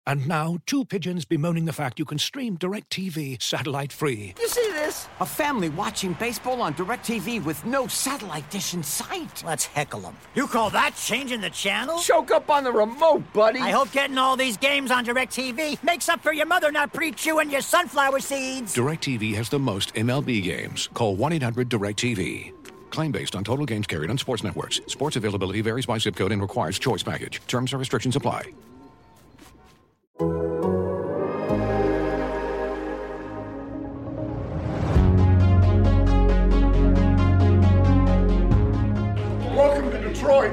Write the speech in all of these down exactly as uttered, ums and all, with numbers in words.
And now, two pigeons bemoaning the fact you can stream DirecTV satellite-free. You see this? A family watching baseball on DirecTV with no satellite dish in sight. Let's heckle them. You call that changing the channel? Choke up on the remote, buddy. I hope getting all these games on DirecTV makes up for your mother not pre-chewing your sunflower seeds. DirecTV has the most M L B games. Call one eight hundred direct T V. Claim based on total games carried on sports networks. Sports availability varies by zip code and requires choice package. Terms and restrictions apply. Welcome to Detroit.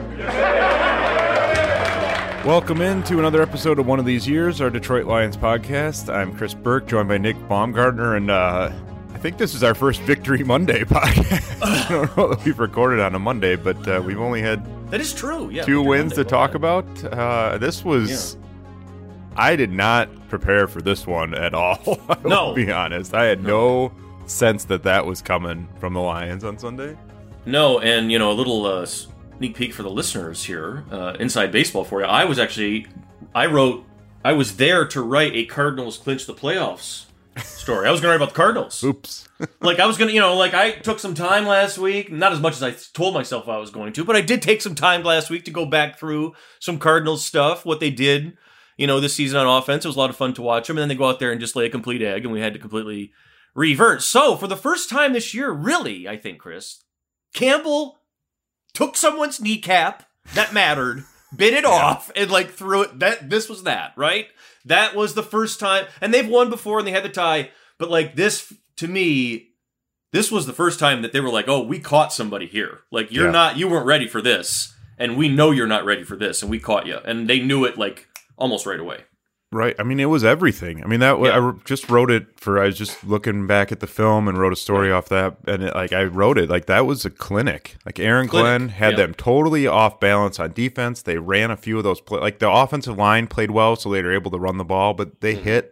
Welcome into another episode of One of These Years, our Detroit Lions podcast. I'm Chris Burke, joined by Nick Baumgartner, and uh, I think this is our first Victory Monday podcast. I don't know that we've recorded on a Monday, but uh, we've only had that is true. Yeah, two Victory wins Monday, to talk about. Uh, this was... Yeah. I did not prepare for this one at all, I no. will be honest. I had no. no sense that that was coming from the Lions on Sunday. No, and, you know, a little uh, sneak peek for the listeners here, uh, inside baseball for you. I was actually, I wrote, I was there to write a Cardinals clinch the playoffs story. I was going to write about the Cardinals. Oops. Like, I was going to, you know, like, I took some time last week, not as much as I told myself I was going to, but I did take some time last week to go back through some Cardinals stuff, what they did. You know, this season on offense, it was a lot of fun to watch them, and then they go out there and just lay a complete egg, and we had to completely revert. So, for the first time this year, really, I think, Chris, Campbell took someone's kneecap that mattered, bit it yeah. off, and, like, threw it. That This was that, right? That was the first time, and they've won before, and they had the tie, but, like, this, to me, this was the first time that they were like, oh, we caught somebody here. Like, you're yeah. not, you weren't ready for this, and we know you're not ready for this, and we caught you. And they knew it, like, almost right away. Right. I mean, it was everything. I mean, that yeah. I just wrote it for, I was just looking back at the film and wrote a story off that. And it, like, I wrote it, like, that was a clinic. Like, Aaron clinic. Glenn had yeah. them totally off balance on defense. They ran a few of those, play- like, the offensive line played well, so they were able to run the ball, but they mm-hmm. hit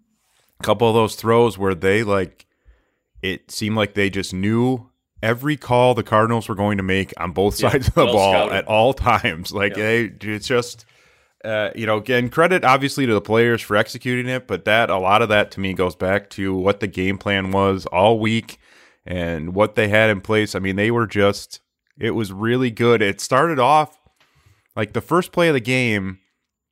a couple of those throws where they, like, it seemed like they just knew every call the Cardinals were going to make on both sides yeah. of the well ball scouted. At all times. Like, yeah. they, it's just... Uh, you know, again, credit obviously to the players for executing it, but that a lot of that to me goes back to what the game plan was all week and what they had in place. I mean, they were just, it was really good. It started off like the first play of the game,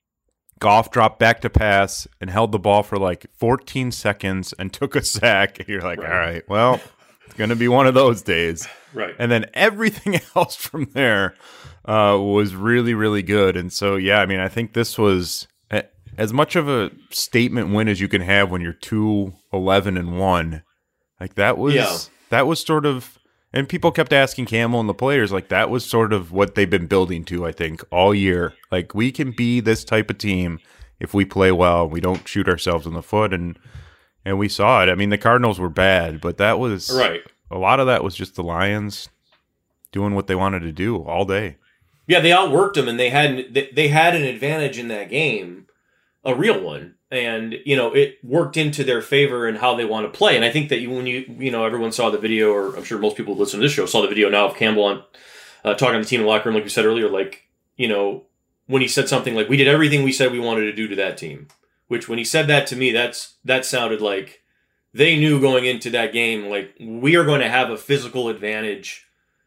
Goff dropped back to pass and held the ball for like fourteen seconds and took a sack. And you're like, right. all right, well, it's going to be one of those days. Right. And then everything else from there uh, was really, really good. And so, yeah, I mean, I think this was a, as much of a statement win as you can have when you're two eleven and one. Like that was yeah. that was sort of, and people kept asking Campbell and the players, like that was sort of what they've been building to, I think, all year. Like we can be this type of team if we play well, we don't shoot ourselves in the foot, and and we saw it. I mean, the Cardinals were bad, but that was right. A lot of that was just the Lions doing what they wanted to do all day. Yeah, they outworked them, and they had they had an advantage in that game, a real one, and you know it worked into their favor in how they want to play. And I think that you, when you you know everyone saw the video, or I'm sure most people who listen to this show saw the video now of Campbell on uh, talking to the team in the locker room, like we said earlier. Like you know when he said something like, "We did everything we said we wanted to do to that team," which when he said that to me, that's that sounded like they knew going into that game, like we are going to have a physical advantage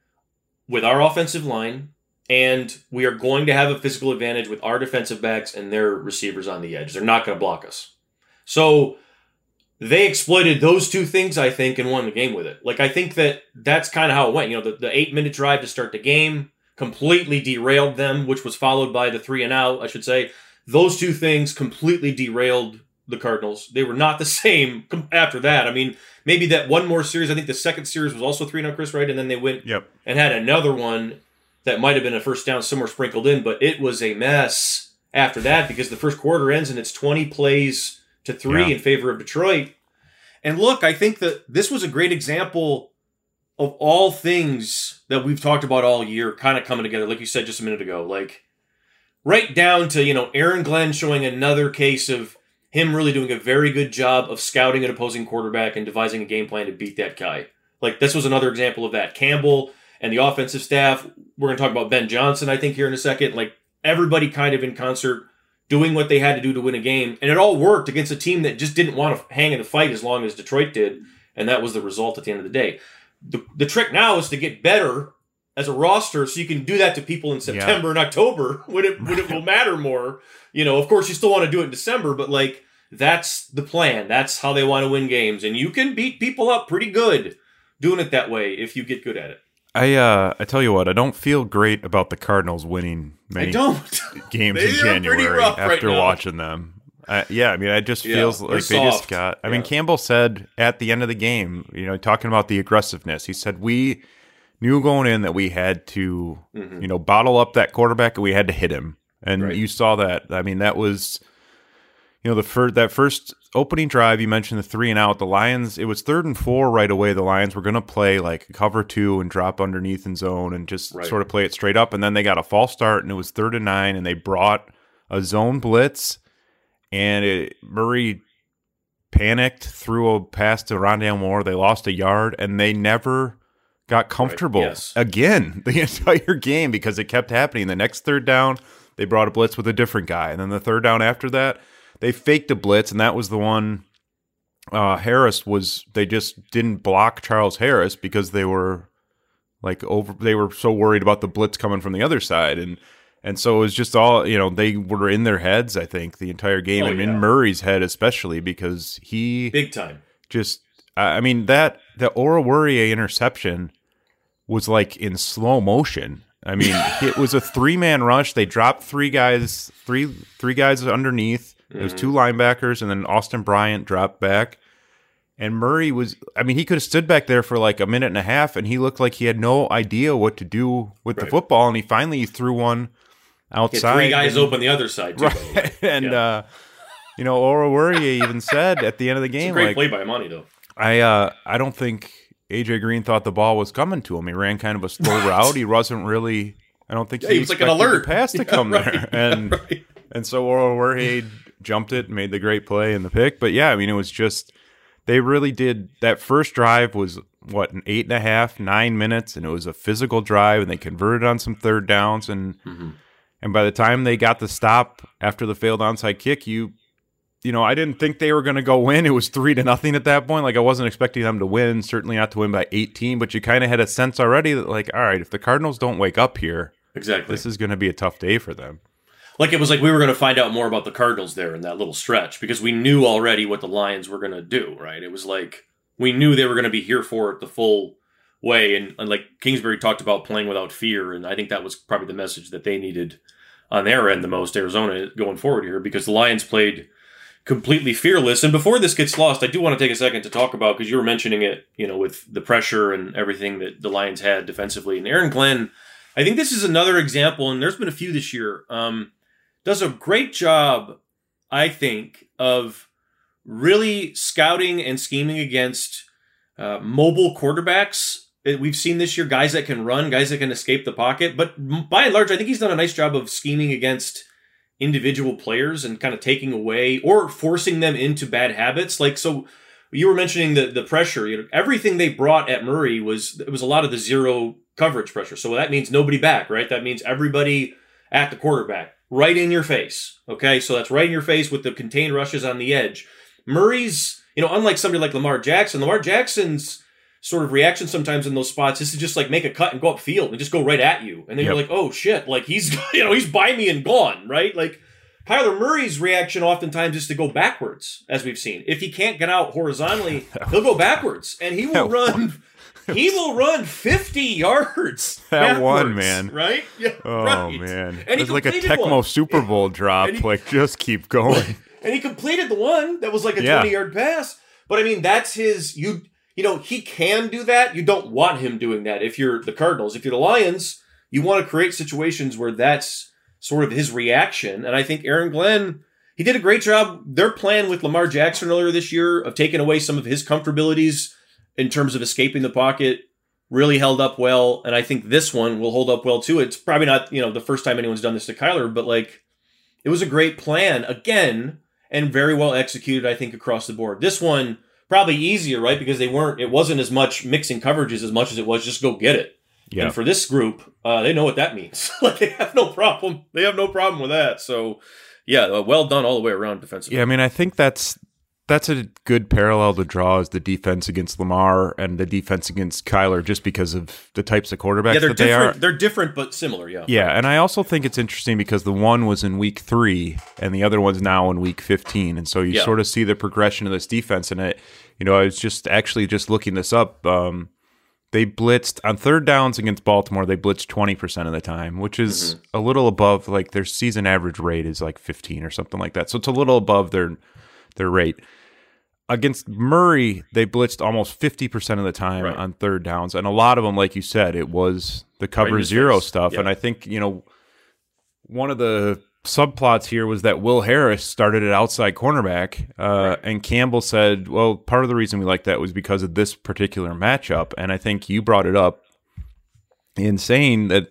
with our offensive line. And we are going to have a physical advantage with our defensive backs and their receivers on the edge. They're not going to block us. So they exploited those two things, I think, and won the game with it. Like, I think that that's kind of how it went. You know, the, the eight-minute drive to start the game completely derailed them, which was followed by the three and out, I should say. Those two things completely derailed the Cardinals. They were not the same after that. I mean, maybe that one more series, I think the second series was also three and out, Chris, right? And then they went yep. and had another one that might have been a first down somewhere sprinkled in, but it was a mess after that because the first quarter ends and it's twenty plays to three yeah. in favor of Detroit. And look, I think that this was a great example of all things that we've talked about all year kind of coming together, like you said just a minute ago. Like, right down to, you know, Aaron Glenn showing another case of him really doing a very good job of scouting an opposing quarterback and devising a game plan to beat that guy. Like, this was another example of that. Campbell and the offensive staff, we're going to talk about Ben Johnson, I think, here in a second. Like, everybody kind of in concert doing what they had to do to win a game. And it all worked against a team that just didn't want to hang in the fight as long as Detroit did. And that was the result at the end of the day. The, the trick now is to get better as a roster so you can do that to people in September yeah. and October when it, when it will matter more. You know, of course, you still want to do it in December, but like, that's the plan. That's how they want to win games. And you can beat people up pretty good doing it that way if you get good at it. I uh, I tell you what, I don't feel great about the Cardinals winning many I don't. games in January after right watching them. Uh, yeah, I mean, it just feels yeah, like they soft. just got. I yeah. mean, Campbell said at the end of the game, you know, talking about the aggressiveness, he said we knew going in that we had to, mm-hmm. you know, bottle up that quarterback and we had to hit him, and right. you saw that. I mean, that was. You know, the first, that first opening drive, you mentioned the three and out. The Lions, it was third and four right away. The Lions were going to play like cover two and drop underneath in zone and just right. sort of play it straight up. And then they got a false start, and it was third and nine, and they brought a zone blitz, and it, Murray panicked, threw a pass to Rondale Moore. They lost a yard, and they never got comfortable right. yes. again the entire game because it kept happening. The next third down, they brought a blitz with a different guy. And then the third down after that, they faked a blitz, and that was the one uh, Harris was – they just didn't block Charles Harris because they were like over – they were so worried about the blitz coming from the other side. And and so it was just all – you know, they were in their heads, I think, the entire game. Oh, and yeah. in Murray's head especially because he – Big time. Just – I mean, that – the Oruwariye interception was like in slow motion. I mean, it was a three-man rush. They dropped three guys, three three guys underneath. There was two linebackers, and then Austin Bryant dropped back. And Murray was, I mean, he could have stood back there for like a minute and a half, and he looked like he had no idea what to do with right. the football. And he finally threw one outside. Three guys and, open the other side, too. Right. and, yeah. uh, you know, Oruwariye even said at the end of the game, it's a great like, play by Monty, though. I, uh, I don't think A J Green thought the ball was coming to him. He ran kind of a slow route. He wasn't really, I don't think yeah, he, he was like an alert the pass to yeah, come right. there. And, right. and so Oruwariye jumped it and made the great play in the pick. But yeah, I mean, it was just, they really did, that first drive was, what, an eight and a half, nine minutes, and it was a physical drive, and they converted on some third downs, and mm-hmm. and by the time they got the stop after the failed onside kick, you, you know, I didn't think they were going to go win. It was three to nothing at that point. Like, I wasn't expecting them to win, certainly not to win by eighteen, but you kind of had a sense already that, like, all right, if the Cardinals don't wake up here, exactly, this is going to be a tough day for them. Like, it was like we were going to find out more about the Cardinals there in that little stretch because we knew already what the Lions were going to do, right? It was like we knew they were going to be here for it the full way. And, and like Kingsbury talked about playing without fear, and I think that was probably the message that they needed on their end the most, Arizona, going forward here, because the Lions played completely fearless. And before this gets lost, I do want to take a second to talk about, because you were mentioning it, you know, with the pressure and everything that the Lions had defensively. And Aaron Glenn, I think this is another example, and there's been a few this year, um, does a great job, I think, of really scouting and scheming against uh, mobile quarterbacks. We've seen this year guys that can run, guys that can escape the pocket. But by and large, I think he's done a nice job of scheming against individual players and kind of taking away or forcing them into bad habits. Like, so you were mentioning the, the pressure. You know, everything they brought at Murray was, it was a lot of the zero coverage pressure. So that means nobody back, right? That means everybody at the quarterback. Right in your face, okay? So that's right in your face with the contained rushes on the edge. Murray's, you know, unlike somebody like Lamar Jackson, Lamar Jackson's sort of reaction sometimes in those spots is to just like make a cut and go upfield and just go right at you. And then yep. you're like, oh shit, like he's, you know, he's by me and gone, right? Like Kyler Murray's reaction oftentimes is to go backwards, as we've seen. If he can't get out horizontally, he'll go backwards and he will run... He will run fifty yards. That one, man. Right? Yeah, oh, right. man. And it's like a Tecmo one. Super Bowl drop. He, like, just keep going. And he completed the one that was like a yeah. twenty-yard pass. But, I mean, that's his... You you know, he can do that. You don't want him doing that if you're the Cardinals. If you're the Lions, you want to create situations where that's sort of his reaction. And I think Aaron Glenn, he did a great job. Their plan with Lamar Jackson earlier this year of taking away some of his comfortabilities in terms of escaping the pocket really held up well. And I think this one will hold up well too. It's probably not, you know, the first time anyone's done this to Kyler, but like it was a great plan again and very well executed, I think, across the board. This one probably easier, right? Because they weren't, it wasn't as much mixing coverages as much as it was just go get it. Yeah. And for this group, uh, they know what that means. Like they have no problem. They have no problem with that. So yeah, well done all the way around defensively. Yeah, I mean, I think that's that's a good parallel to draw as the defense against Lamar and the defense against Kyler, just because of the types of quarterbacks yeah, they're that they different. are. They're different, but similar. Yeah, yeah, and I also think it's interesting because the one was in week three and the other one's now in week fifteen, and so you yeah. sort of see the progression of this defense. And it, you know, I was just actually just looking this up. Um, They blitzed on third downs against Baltimore. They blitzed twenty percent of the time, which is mm-hmm. a little above, like their season average rate is like fifteen or something like that. So it's a little above their their rate. Against Murray, they blitzed almost fifty percent of the time right. on third downs. And a lot of them, like you said, it was the cover right zero face. stuff. Yeah. And I think, you know, one of the subplots here was that Will Harris started at outside cornerback, uh, right. and Campbell said, well, part of the reason we like that was because of this particular matchup. And I think you brought it up in saying that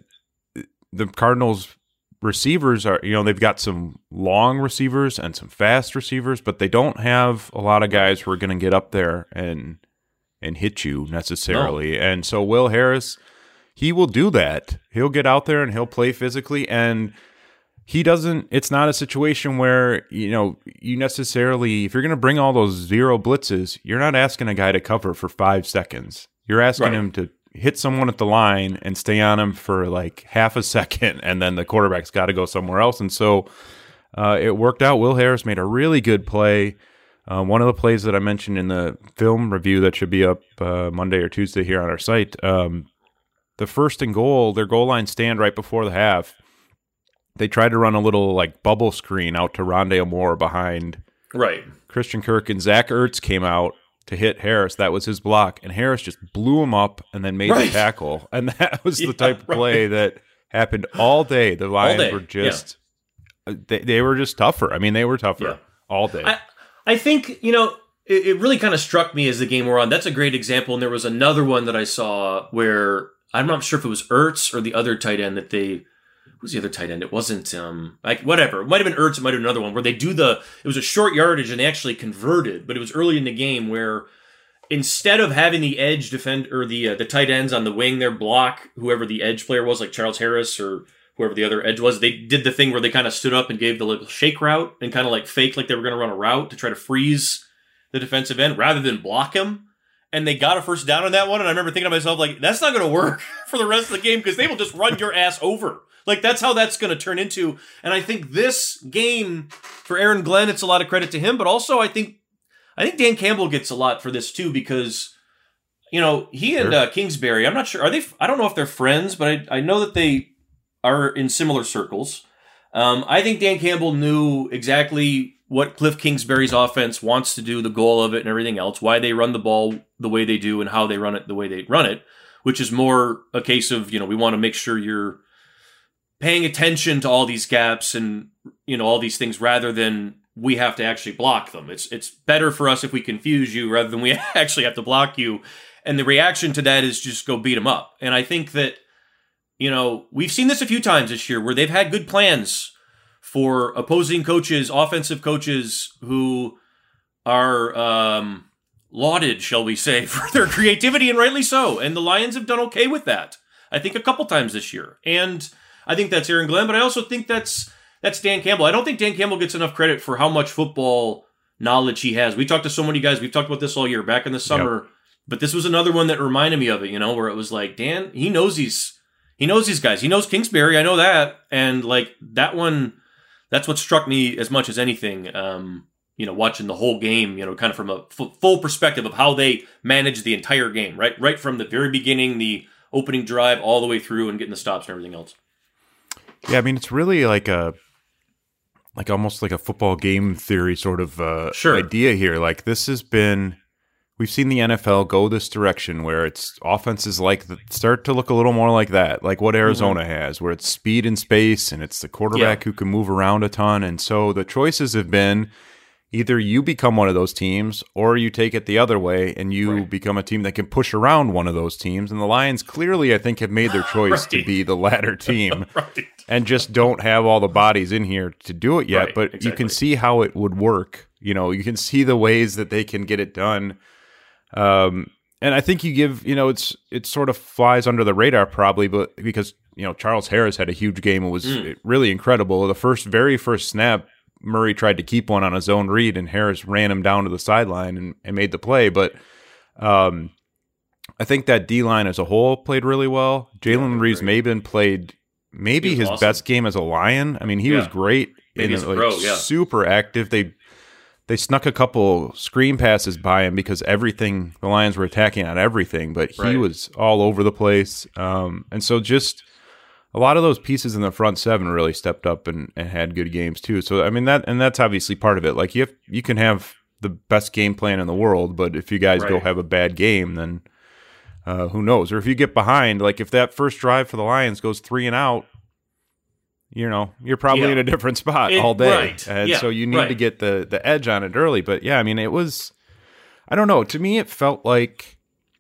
the Cardinals receivers are, you know, they've got some long receivers and some fast receivers, but they don't have a lot of guys who are going to get up there and and hit you necessarily. No. And so Will Harris, he will do that. He'll get out there and he'll play physically, and he doesn't, it's not a situation where, you know, you necessarily, if you're going to bring all those zero blitzes, you're not asking a guy to cover for five seconds. You're asking right. him to hit someone at the line and stay on him for like half a second, and then the quarterback's got to go somewhere else. And so uh, it worked out. Will Harris made a really good play. Uh, one of the plays that I mentioned in the film review that should be up uh, Monday or Tuesday here on our site, um, the first and goal, their goal line stand right before the half. They tried to run a little like bubble screen out to Rondale Moore behind right. Christian Kirk, and Zach Ertz came out to hit Harris. That was his block, and Harris just blew him up and then made right. the tackle. And that was the yeah, type of play right. that happened all day. The Lions day. were just yeah. they, they were just tougher. I mean, they were tougher yeah. all day. I, I think, you know, it, it really kind of struck me as the game wore on. That's a great example. And there was another one that I saw where I'm not sure if it was Ertz or the other tight end that they who's the other tight end? It wasn't, um, like, whatever. It might have been Ertz, it might have been another one, where they do the, it was a short yardage and they actually converted, but it was early in the game where instead of having the edge defend, or the uh, the tight ends on the wing there block whoever the edge player was, like Charles Harris or whoever the other edge was, they did the thing where they kind of stood up and gave the little shake route and kind of like faked like they were going to run a route to try to freeze the defensive end rather than block him. And they got a first down on that one. And I remember thinking to myself, like, that's not going to work for the rest of the game because they will just run your ass over. Like, that's how that's going to turn into. And I think this game, for Aaron Glenn, it's a lot of credit to him. But also, I think I think Dan Campbell gets a lot for this, too, because, you know, he and uh, Kingsbury, I'm not sure. Are they? I don't know if they're friends, but I, I know that they are in similar circles. Um, I think Dan Campbell knew exactly what Cliff Kingsbury's offense wants to do, the goal of it and everything else, why they run the ball the way they do and how they run it the way they run it, which is more a case of, you know, we want to make sure you're paying attention to all these gaps and, you know, all these things rather than we have to actually block them. It's it's better for us if we confuse you rather than we actually have to block you. And the reaction to that is just go beat them up. And I think that, you know, we've seen this a few times this year where they've had good plans for opposing coaches, offensive coaches who are um, lauded, shall we say, for their creativity, and rightly so. And the Lions have done okay with that, I think, a couple times this year. And I think that's Aaron Glenn, but I also think that's that's Dan Campbell. I don't think Dan Campbell gets enough credit for how much football knowledge he has. We talked to so many guys. We've talked about this all year, back in the summer. Yep. But this was another one that reminded me of it, you know, where it was like, Dan, he knows these, he knows these guys. He knows Kingsbury. I know that. And like that one, that's what struck me as much as anything, um, you know, watching the whole game, you know, kind of from a f- full perspective of how they managed the entire game, right? Right from the very beginning, the opening drive, all the way through and getting the stops and everything else. Yeah, I mean, it's really like a, like almost like a football game theory sort of uh, sure. idea here. Like this has been, we've seen the N F L go this direction where it's offenses like the, start to look a little more like that, like what Arizona mm-hmm. has, where it's speed and space and it's the quarterback yeah. who can move around a ton. And so the choices have been either you become one of those teams or you take it the other way and you right. become a team that can push around one of those teams. And the Lions clearly, I think, have made their choice right. to be the latter team right. and just don't have all the bodies in here to do it yet. Right. But exactly. you can see how it would work. You know, you can see the ways that they can get it done. Um, and I think you give, you know, it's, it sort of flies under the radar probably, but because, you know, Charles Harris had a huge game. It was mm. really incredible. The first, very first snap, Murray tried to keep one on his own read, and Harris ran him down to the sideline and, and made the play. But um, I think that D-line as a whole played really well. Jalen yeah, Reeves-Maybin played maybe his awesome. best game as a Lion. I mean, he yeah. was great. Maybe and, as a like, pro, yeah. super active. They they snuck a couple screen passes by him because everything the Lions were attacking on everything, but he right. was all over the place. Um, and so just a lot of those pieces in the front seven really stepped up and, and had good games too. So I mean that, and that's obviously part of it. Like you have, you can have the best game plan in the world, but if you guys right. go have a bad game, then uh, who knows? Or if you get behind, like if that first drive for the Lions goes three and out, you know, you're probably yeah. in a different spot it, all day. Right. And yeah, so you need right. to get the, the edge on it early. But yeah, I mean, it was, I don't know. To me, it felt like,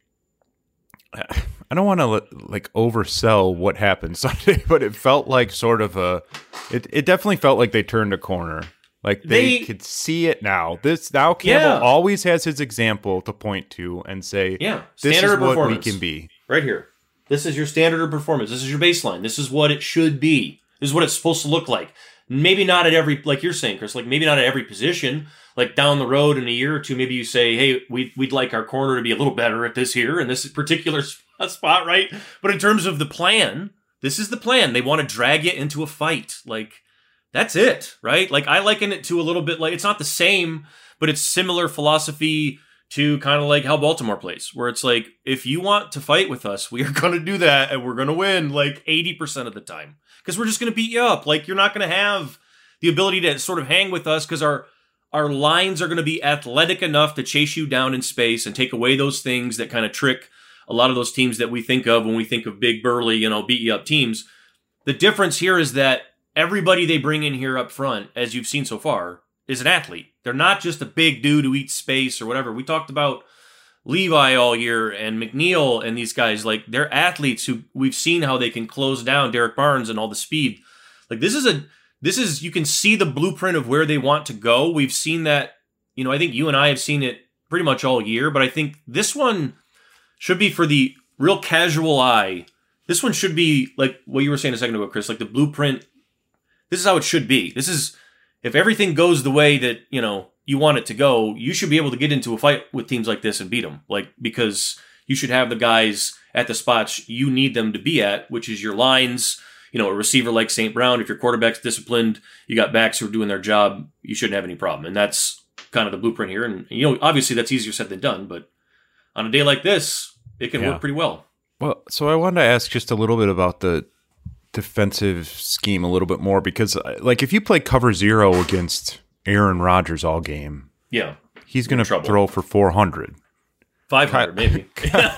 I don't want to like oversell what happened Sunday, but it felt like sort of a, it, it definitely felt like they turned a corner. Like they, they could see it now. This now Campbell yeah. always has his example to point to and say, yeah, this standard is of what we can be. Right here. This is your standard of performance. This is your baseline. This is what it should be. This is what it's supposed to look like. Maybe not at every, like you're saying, Chris, like maybe not at every position. Like down the road in a year or two, maybe you say, hey, we'd, we'd like our corner to be a little better at this here in this particular spot, right? But in terms of the plan, this is the plan. They want to drag you into a fight. Like, that's it, right? Like, I liken it to a little bit like, it's not the same, but it's similar philosophy to kind of like how Baltimore plays, where it's like, if you want to fight with us, we are going to do that, and we're going to win like eighty percent of the time. Because we're just going to beat you up. Like, you're not going to have the ability to sort of hang with us because our our lines are going to be athletic enough to chase you down in space and take away those things that kind of trick a lot of those teams that we think of when we think of big, burly, you know, beat you up teams. The difference here is that everybody they bring in here up front, as you've seen so far, is an athlete. They're not just a big dude who eats space or whatever. We talked about Levi all year and McNeil and these guys. Like, they're athletes who we've seen how they can close down Derek Barnes and all the speed. Like, this is a, this is, you can see the blueprint of where they want to go. We've seen that, you know, I think you and I have seen it pretty much all year, but I think this one should be for the real casual eye. This one should be like what you were saying a second ago, Chris, like the blueprint. This is how it should be. This is, if everything goes the way that, you know, you want it to go, you should be able to get into a fight with teams like this and beat them. Like, because you should have the guys at the spots you need them to be at, which is your lines, you know, a receiver like Saint Brown. If your quarterback's disciplined, you got backs who are doing their job, you shouldn't have any problem. And that's kind of the blueprint here. And, you know, obviously that's easier said than done, but on a day like this, it can yeah. work pretty well. Well, so I wanted to ask just a little bit about the defensive scheme a little bit more, because like if you play cover zero against Aaron Rodgers all game, yeah, he's going to throw for four hundred. five hundred, Ky- maybe.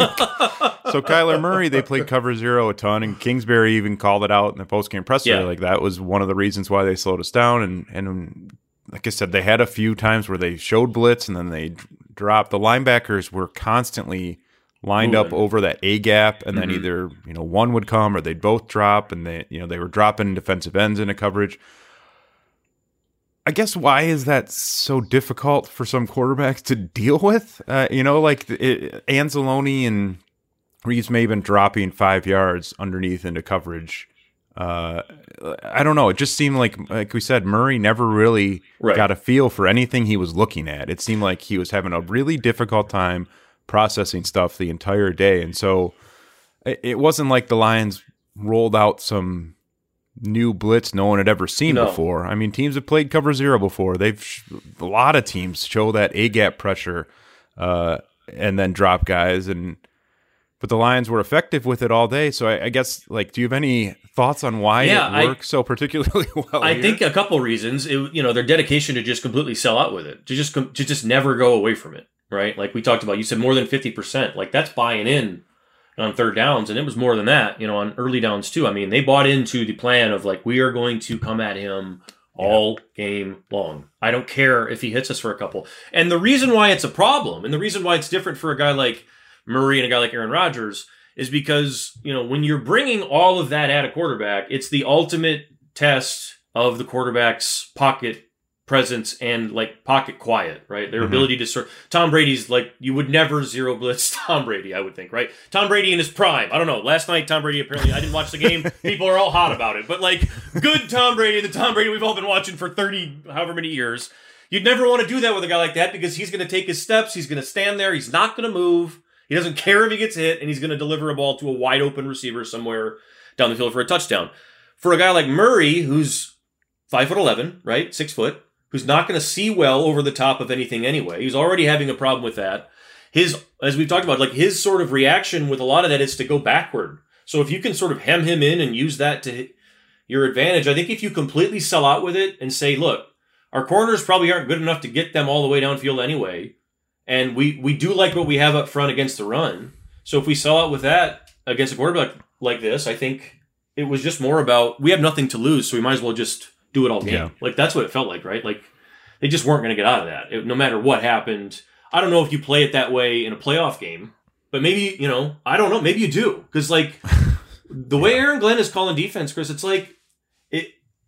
So Kyler Murray, they played cover zero a ton, and Kingsbury even called it out in the postgame presser. Yeah. Like that was one of the reasons why they slowed us down. And, and like I said, they had a few times where they showed blitz and then they d- dropped. The linebackers were constantly lined Moving. up over that A gap, and then mm-hmm. either, you know, one would come or they'd both drop, and they, you know, they were dropping defensive ends into coverage. I guess why is that so difficult for some quarterbacks to deal with? Uh, you know, like it, Anzalone and Reeves-Maybin dropping five yards underneath into coverage. Uh, I don't know. It just seemed like, like we said, Murray never really right. got a feel for anything he was looking at. It seemed like he was having a really difficult time processing stuff the entire day. And so it wasn't like the Lions rolled out some new blitz no one had ever seen no. before. I mean, teams have played cover zero before. They've a lot of teams show that A gap pressure uh, and then drop guys, and but the Lions were effective with it all day. So I, I guess, like, do you have any thoughts on why yeah, it works I, so particularly well? I here? think a couple reasons. It, you know, their dedication to just completely sell out with it, to just to just never go away from it. Right, like we talked about. You said more than fifty percent. Like, that's buying in on third downs, and it was more than that, you know, on early downs too. I mean, they bought into the plan of like, we are going to come at him all yeah. game long. I don't care if he hits us for a couple. And the reason why it's a problem, and the reason why it's different for a guy like Murray and a guy like Aaron Rodgers, is because, you know, when you're bringing all of that at a quarterback, it's the ultimate test of the quarterback's pocket presence and like pocket quiet, right? Their Mm-hmm. ability to sort. Tom Brady's like you would never zero blitz Tom Brady, I would think, right? Tom Brady in his prime. I don't know. Last night, Tom Brady apparently I didn't watch the game. People are all hot about it, but like good Tom Brady, the Tom Brady we've all been watching for thirty, however many years. You'd never want to do that with a guy like that because he's going to take his steps. He's going to stand there. He's not going to move. He doesn't care if he gets hit, and he's going to deliver a ball to a wide open receiver somewhere down the field for a touchdown. For a guy like Murray, who's five foot eleven, right, six foot, who's not going to see well over the top of anything anyway. He's already having a problem with that. His, as we've talked about, like his sort of reaction with a lot of that is to go backward. So if you can sort of hem him in and use that to your advantage, I think if you completely sell out with it and say, look, our corners probably aren't good enough to get them all the way downfield anyway. And we, we do like what we have up front against the run. So if we sell out with that against a quarterback like this, I think it was just more about we have nothing to lose, so we might as well just do it all game. Yeah. Like that's what it felt like, right? Like they just weren't going to get out of that. It, no matter what happened. I don't know if you play it that way in a playoff game, but maybe, you know, I don't know. Maybe you do. Because like the way Aaron Glenn is calling defense, Chris, it's like it,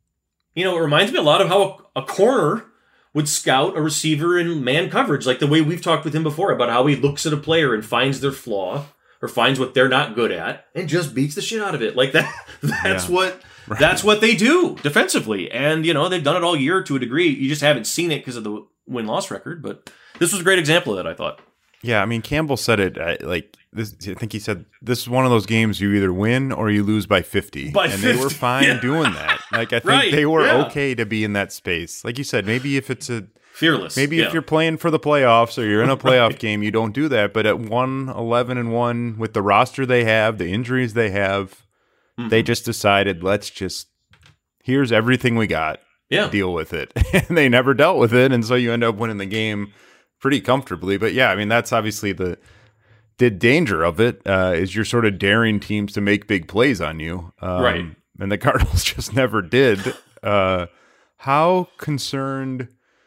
you know, it reminds me a lot of how a, a corner would scout a receiver in man coverage, like the way we've talked with him before about how he looks at a player and finds their flaw or finds what they're not good at and just beats the shit out of it. Like that, that's Yeah. what, Right. that's what they do defensively. And, you know, they've done it all year to a degree. You just haven't seen it because of the win-loss record, but this was a great example of that, I thought. Yeah, I mean, Campbell said it uh, like this. I think he said this is one of those games you either win or you lose by fifty, By and they were fifty, fine yeah. doing that. Like I think Right, they were yeah. okay to be in that space. Like you said, maybe if it's a Fearless. maybe yeah. if you're playing for the playoffs or you're in a playoff game, you don't do that. But at one eleven and one with the roster they have, the injuries they have, Mm-hmm. they just decided let's just here's everything we got. Yeah. Deal with it, and they never dealt with it, and so you end up winning the game pretty comfortably. But yeah, I mean that's obviously the the danger of it uh, is you're sort of daring teams to make big plays on you, um, Right. And the Cardinals just never did. Uh, how concerned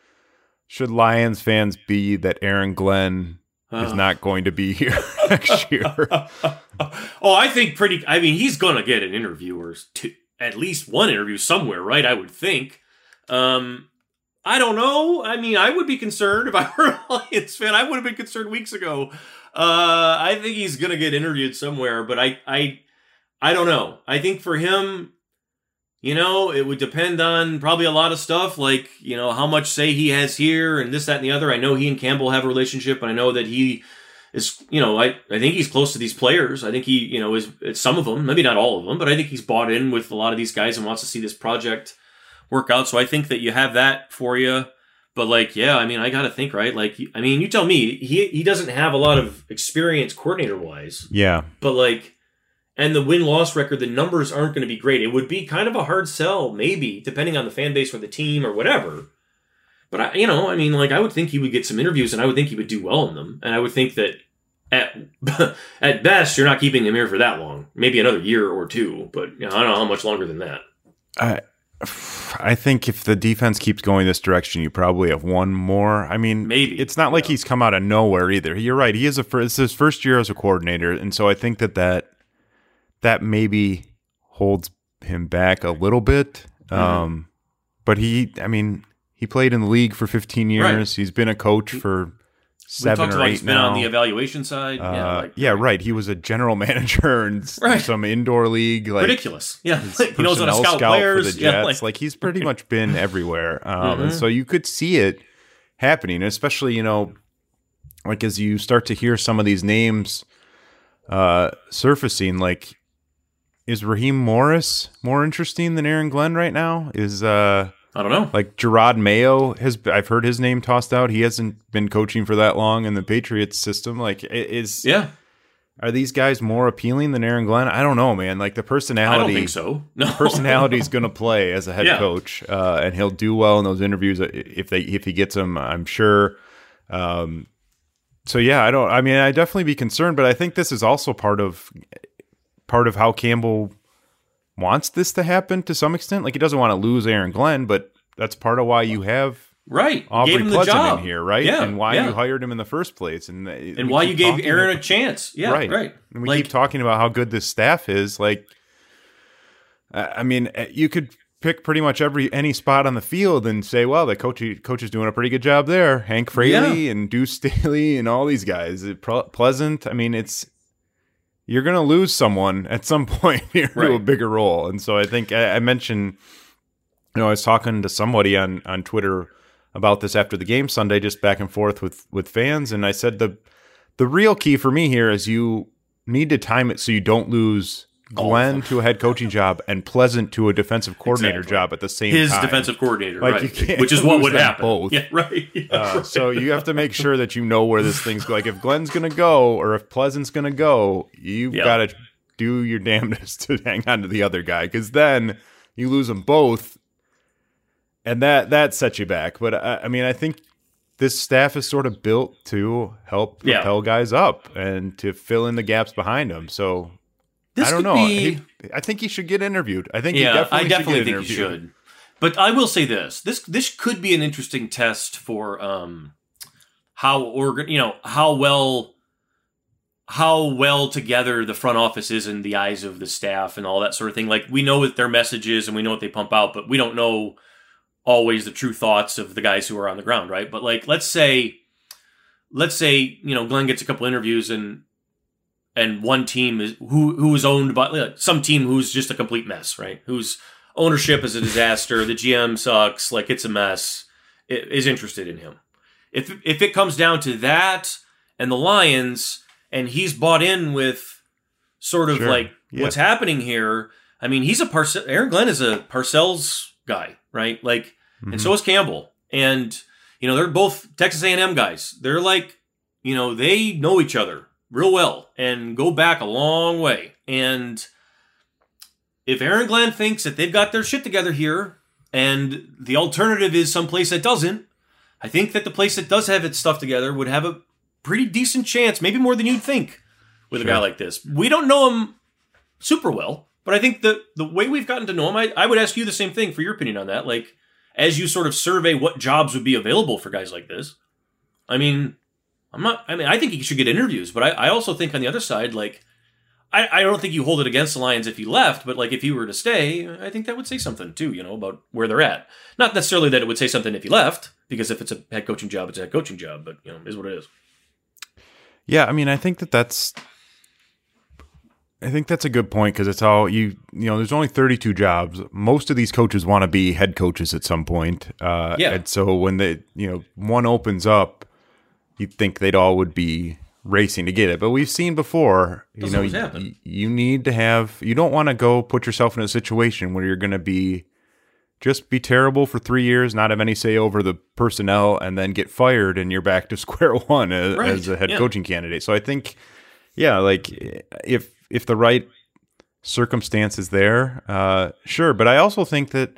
should Lions fans be that Aaron Glenn is not going to be here next year? Oh, I think pretty. I mean, he's going to get an interview or two, at least one interview somewhere, right? I would think. Um, I don't know. I mean, I would be concerned if I were a Lions fan. I would have been concerned weeks ago. Uh, I think he's going to get interviewed somewhere, but I, I, I don't know. I think for him, you know, it would depend on probably a lot of stuff, like, you know, how much say he has here and this, that, and the other. I know he and Campbell have a relationship, and I know that he is, you know, I, I think he's close to these players. I think he, you know, is some of them, maybe not all of them, but I think he's bought in with a lot of these guys and wants to see this project work out. So I think that you have that for you. But like, yeah, I mean, I got to think, right? Like, I mean, you tell me, he he doesn't have a lot of experience coordinator wise, Yeah, but like, and the win-loss record, the numbers aren't going to be great. It would be kind of a hard sell, maybe, depending on the fan base or the team or whatever. But, I, you know, I mean, like, I would think he would get some interviews, and I would think he would do well in them. And I would think that at at best, you're not keeping him here for that long. Maybe another year or two, but you know, I don't know how much longer than that. I I think if the defense keeps going this direction, you probably have one more. I mean, Maybe, it's not like yeah. he's come out of nowhere either. You're right. He is a fir- it's his first year as a coordinator, and so I think that that that maybe holds him back a little bit. Mm-hmm. Um, but he, I mean, he played in the league for fifteen years. Right. He's been a coach for We seven talked or about eight he's been now. on the evaluation side. Uh, yeah, like, yeah, right. He was a general manager in s- Right. some indoor league. Like, ridiculous. Yeah, he knows how to personnel scout, scout players. for the Yeah, Jets. like- like, he's pretty much been everywhere, um, Mm-hmm. and so you could see it happening. Especially, you know, like as you start to hear some of these names uh, surfacing. Like, is Raheem Morris more interesting than Aaron Glenn right now? Is uh, I don't know. like Gerard Mayo has? I've heard his name tossed out. He hasn't been coaching for that long in the Patriots system. Like, i- is Yeah, are these guys more appealing than Aaron Glenn? I don't know, man. Like the personality. I don't think so. No, Personality's going to play as a head Yeah. coach, uh, and he'll do well in those interviews if they if he gets them. I'm sure. Um, so yeah, I don't. I mean, I definitely be concerned, but I think this is also part of part of how Campbell wants this to happen to some extent. Like he doesn't want to lose Aaron Glenn, but that's part of why you have right. Aubrey Gave him the Pleasant job in here, right? Yeah, and why yeah. you hired him in the first place, and and why you gave Aaron a chance. Yeah, right. right. And we like, keep talking about how good this staff is. Like, I I mean, you could pick pretty much every any spot on the field and say, well, the coach coach is doing a pretty good job there. Hank Fraley yeah. and Deuce Staley and all these guys. It, Pleasant. I mean, it's you're going to lose someone at some point here right. to a bigger role. And so I think I, I mentioned, you know, I was talking to somebody on, on Twitter about this after the game Sunday, just back and forth with, with fans. And I said, the, the real key for me here is you need to time it so you don't lose Glenn to a head coaching job and Pleasant to a defensive coordinator exactly. job at the same His time. His defensive coordinator, like right. Which is what would happen. Both. Yeah, right. Yeah, uh, right. So you have to make sure that you know where this thing's like. If Glenn's going to go or if Pleasant's going to go, you've yep. got to do your damnedest to hang on to the other guy, because then you lose them both, and that that sets you back. But I, I mean, I think this staff is sort of built to help yeah. propel guys up and to fill in the gaps behind them. So. This I don't know. Be... He, I think he should get interviewed. I think yeah, he definitely I definitely should get think interviewed. he should. But I will say this: this this could be an interesting test for um, how organ, you know, how well how well together the front office is in the eyes of the staff and all that sort of thing. Like, we know what their message is and we know what they pump out, but we don't know always the true thoughts of the guys who are on the ground, right? But like, let's say, let's say you know, Glenn gets a couple interviews and. And one team is who who is owned by like, some team who's just a complete mess, right? Whose ownership is a disaster, the G M sucks, like it's a mess. It, is interested in him. If if it comes down to that and the Lions, and he's bought in with sort of sure. like yeah. what's happening here. I mean, he's a Parcells. Aaron Glenn is a Parcells guy, right? Like, mm-hmm. and so is Campbell, and you know they're both Texas A and M guys. They're like, you know, they know each other real well and go back a long way. And if Aaron Glenn thinks that they've got their shit together here and the alternative is someplace that doesn't, I think that the place that does have its stuff together would have a pretty decent chance, maybe more than you'd think, with sure. a guy like this. We don't know him super well, but I think the, the way we've gotten to know him, I, I would ask you the same thing for your opinion on that. Like, as you sort of survey what jobs would be available for guys like this, I mean... I'm not, I mean, I think he should get interviews, but I, I also think on the other side, like, I, I don't think you hold it against the Lions if he left, but like if he were to stay, I think that would say something too, you know, about where they're at. Not necessarily that it would say something if he left, because if it's a head coaching job, it's a head coaching job, but, you know, it is what it is. Yeah, I mean, I think that that's, I think that's a good point, because it's all, you you know, there's only thirty-two jobs. Most of these coaches want to be head coaches at some point. Uh, yeah. And so when they, you know, one opens up, you'd think they'd all would be racing to get it. But we've seen before, you know, you, you need to have, you don't want to go put yourself in a situation where you're going to be, just be terrible for three years, not have any say over the personnel, and then get fired and you're back to square one as, right. as a head yeah. coaching candidate. So I think, yeah, like if, if the right circumstance is there, uh, sure. But I also think that,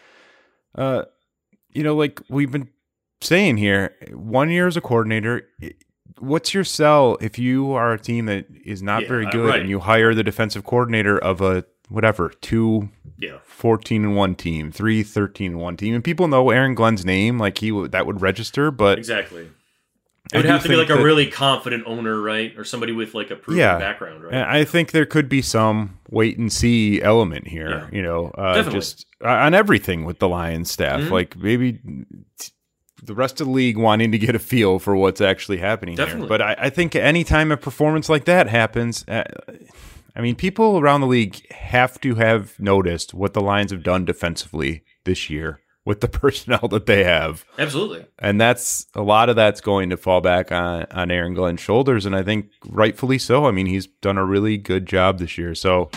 uh, you know, like we've been saying here, one year as a coordinator, what's your sell if you are a team that is not yeah, very good right. and you hire the defensive coordinator of a whatever two yeah. fourteen and one team, three thirteen and one team, and people know Aaron Glenn's name, like he w- that would register, but exactly. It would have to be like a that, really confident owner, right? Or somebody with like a proven yeah, background, right? I think there could be some wait and see element here, yeah. you know, uh, just uh, on everything with the Lions staff, mm-hmm. like maybe t- the rest of the league wanting to get a feel for what's actually happening Definitely. here. But I, I think any time a performance like that happens, uh, I mean, people around the league have to have noticed what the Lions have done defensively this year with the personnel that they have. Absolutely. And that's a lot of that's going to fall back on, on Aaron Glenn's shoulders, and I think rightfully so. I mean, he's done a really good job this year. So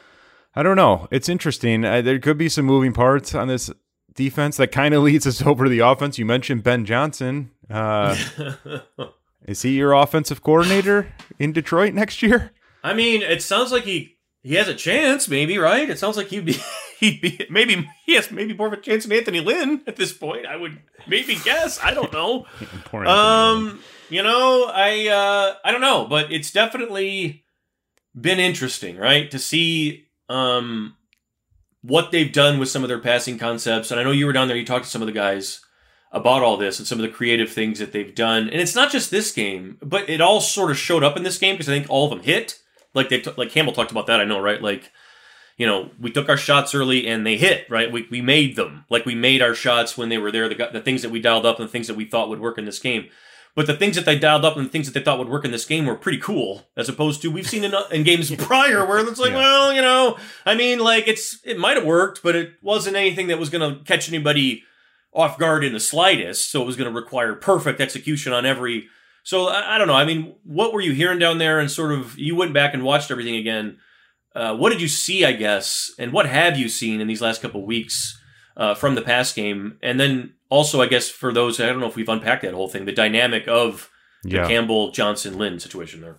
I don't know. It's interesting. Uh, there could be some moving parts on this defense that kind of leads us over to the offense. You mentioned Ben Johnson. Uh, is he your offensive coordinator in Detroit next year? I mean, it sounds like he, he has a chance, maybe, right? It sounds like he'd be he'd be maybe he has maybe more of a chance than Anthony Lynn at this point. I would maybe guess. I don't know. um, you know, I uh, I don't know, but it's definitely been interesting, right, to see um. what they've done with some of their passing concepts. And I know you were down there, you talked to some of the guys about all this and some of the creative things that they've done. And it's not just this game, but it all sort of showed up in this game because I think all of them hit. Like they, t- like Campbell talked about that, I know, right? Like, you know, we took our shots early and they hit, right? We we made them. Like, we made our shots when they were there, the, the things that we dialed up and the things that we thought would work in this game. But the things that they dialed up and the things that they thought would work in this game were pretty cool, as opposed to we've seen in, in games prior where it's like, yeah. well, you know, I mean, like, it's it might have worked, but it wasn't anything that was going to catch anybody off guard in the slightest. So it was going to require perfect execution on every. So I, I don't know. I mean, what were you hearing down there? And sort of, you went back and watched everything again. Uh, what did you see, I guess, and what have you seen in these last couple of weeks uh, from the past game? And then also, I guess, for those, I don't know if we've unpacked that whole thing, the dynamic of the yeah. Campbell, Johnson, Lynn situation there.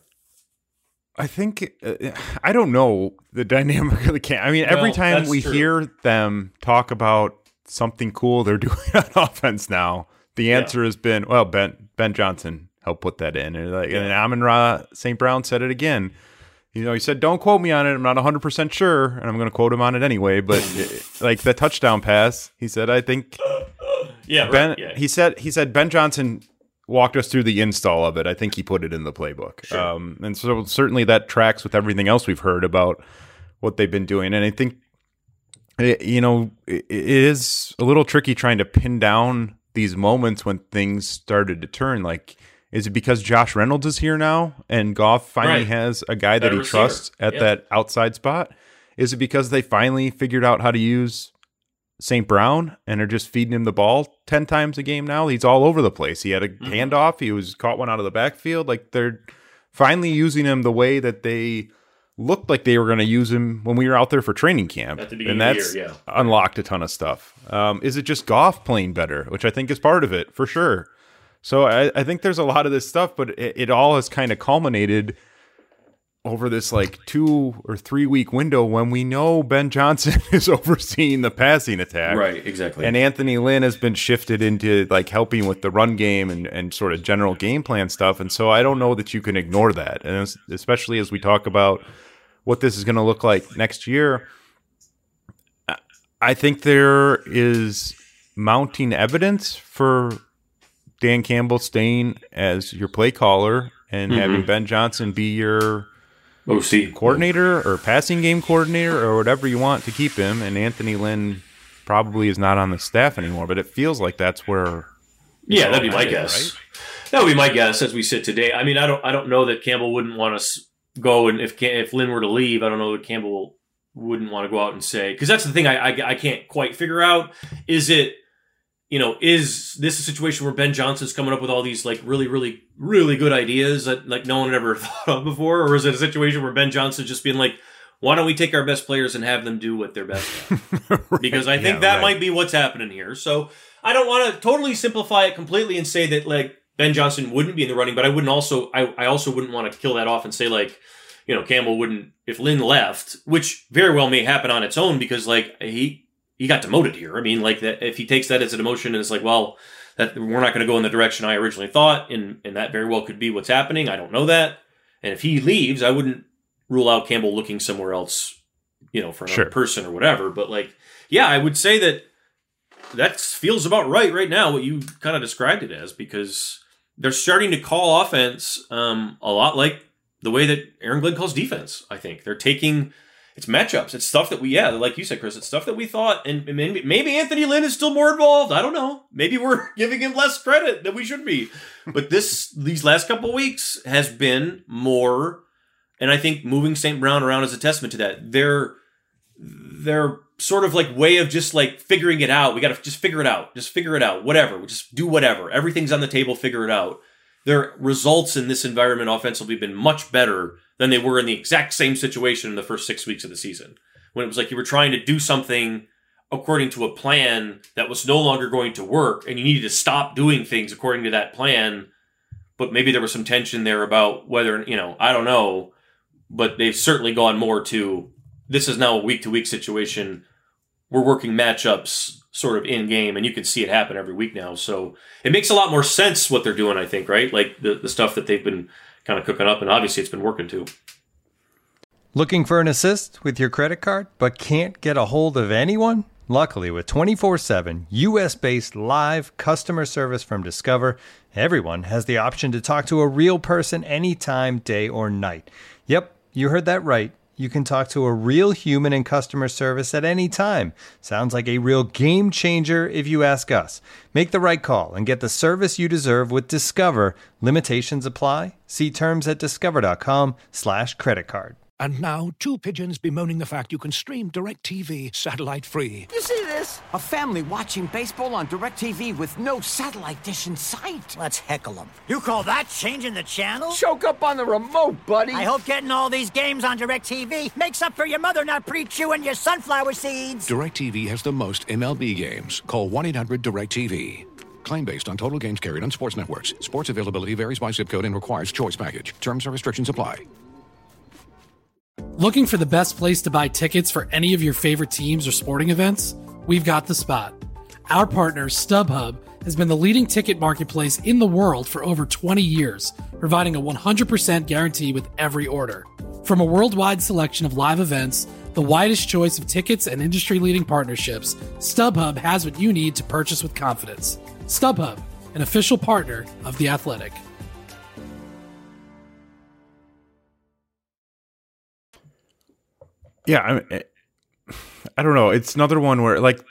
I think, uh, I don't know the dynamic of the Cam. I mean, well, every time we true. hear them talk about something cool they're doing on offense now, the answer yeah. has been, well, Ben Ben Johnson helped put that in. And, like, yeah. and Amon-Ra Saint Brown said it again. You know, he said, don't quote me on it. I'm not one hundred percent sure, and I'm going to quote him on it anyway. But, it, like, the touchdown pass, he said, I think yeah, Ben, right. yeah. he said, he said Ben Johnson walked us through the install of it. I think he put it in the playbook. Sure. Um, and so certainly that tracks with everything else we've heard about what they've been doing. And I think, it, you know, it, it is a little tricky trying to pin down these moments when things started to turn. Like, is it because Josh Reynolds is here now and Goff finally right. has a guy that Better he receiver. trusts at yeah. that outside spot? Is it because they finally figured out how to use Saint Brown and are just feeding him the ball ten times a game now? He's all over the place. He had a mm-hmm. handoff. He was caught one out of the backfield. Like, they're finally using him the way that they looked like they were going to use him when we were out there for training camp. At the beginning and that's of the year, yeah. unlocked a ton of stuff. Um, is it just Goff playing better, which I think is part of it for sure. So I, I think there's a lot of this stuff, but it, it all has kind of culminated over this like two or three week window when we know Ben Johnson is overseeing the passing attack. Right, exactly. And Anthony Lynn has been shifted into like helping with the run game and, and sort of general game plan stuff. And so I don't know that you can ignore that. And especially as we talk about what this is going to look like next year, I think there is mounting evidence for Dan Campbell staying as your play caller and mm-hmm. having Ben Johnson be your O C coordinator or passing game coordinator or whatever you want to keep him. And Anthony Lynn probably is not on the staff anymore, but it feels like that's where. Yeah, that'd be my guess. Right? That would be my guess as we sit today. I mean, I don't, I don't know that Campbell wouldn't want to go, and if if Lynn were to leave, I don't know that Campbell wouldn't want to go out and say, because that's the thing I, I I can't quite figure out. Is it, you know, is this a situation where Ben Johnson's coming up with all these like really, really, really good ideas that like no one had ever thought of before? Or is it a situation where Ben Johnson's just being like, why don't we take our best players and have them do what they're best at? right. Because I think yeah, that right. might be what's happening here. So I don't want to totally simplify it completely and say that like Ben Johnson wouldn't be in the running, but I wouldn't also, I, I also wouldn't want to kill that off and say like, you know, Campbell wouldn't, if Lynn left, which very well may happen on its own because like he, he got demoted here. I mean, like that. If he takes that as an emotion and it's like, well, that we're not going to go in the direction I originally thought, and and that very well could be what's happening. I don't know that. And if he leaves, I wouldn't rule out Campbell looking somewhere else, you know, for another sure. person or whatever. But like, yeah, I would say that that feels about right right now. What you kind of described it as, because they're starting to call offense um, a lot like the way that Aaron Glenn calls defense. I think they're taking. It's matchups. It's stuff that we, yeah, like you said, Chris, it's stuff that we thought, and maybe, maybe Anthony Lynn is still more involved. I don't know. Maybe we're giving him less credit than we should be. But this, these last couple of weeks has been more, and I think moving Saint Brown around is a testament to that. Their, their sort of like way of just like figuring it out. We got to just figure it out. Just figure it out. Whatever. We just do whatever. Everything's on the table. Figure it out. Their results in this environment offensively have been much better than they were in the exact same situation in the first six weeks of the season. When it was like you were trying to do something according to a plan that was no longer going to work, and you needed to stop doing things according to that plan, but maybe there was some tension there about whether, you know, I don't know, but they've certainly gone more to, this is now a week-to-week situation. We're working matchups sort of in-game, and you can see it happen every week now. So it makes a lot more sense what they're doing, I think, right? Like the, the stuff that they've been kind of cooking up, and obviously it's been working too. Looking for an assist with your credit card, but can't get a hold of anyone? Luckily, with twenty-four seven U S-based live customer service from Discover, everyone has the option to talk to a real person anytime, day or night. Yep, you heard that right. You can talk to a real human in customer service at any time. Sounds like a real game changer if you ask us. Make the right call and get the service you deserve with Discover. Limitations apply. See terms at discover.com slash credit card. And now, two pigeons bemoaning the fact you can stream DirecTV satellite-free. You see this? A family watching baseball on DirecTV with no satellite dish in sight. Let's heckle them. You call that changing the channel? Choke up on the remote, buddy. I hope getting all these games on DirecTV makes up for your mother not pre-chewing your sunflower seeds. DirecTV has the most M L B games. Call one eight hundred direct T V. Claim based on total games carried on sports networks. Sports availability varies by zip code and requires choice package. Terms and restrictions apply. Looking for the best place to buy tickets for any of your favorite teams or sporting events? We've got the spot. Our partner, StubHub, has been the leading ticket marketplace in the world for over twenty years, providing a one hundred percent guarantee with every order. From a worldwide selection of live events, the widest choice of tickets, and industry-leading partnerships, StubHub has what you need to purchase with confidence. StubHub, an official partner of The Athletic. Yeah, I mean, I don't know. It's another one where, like,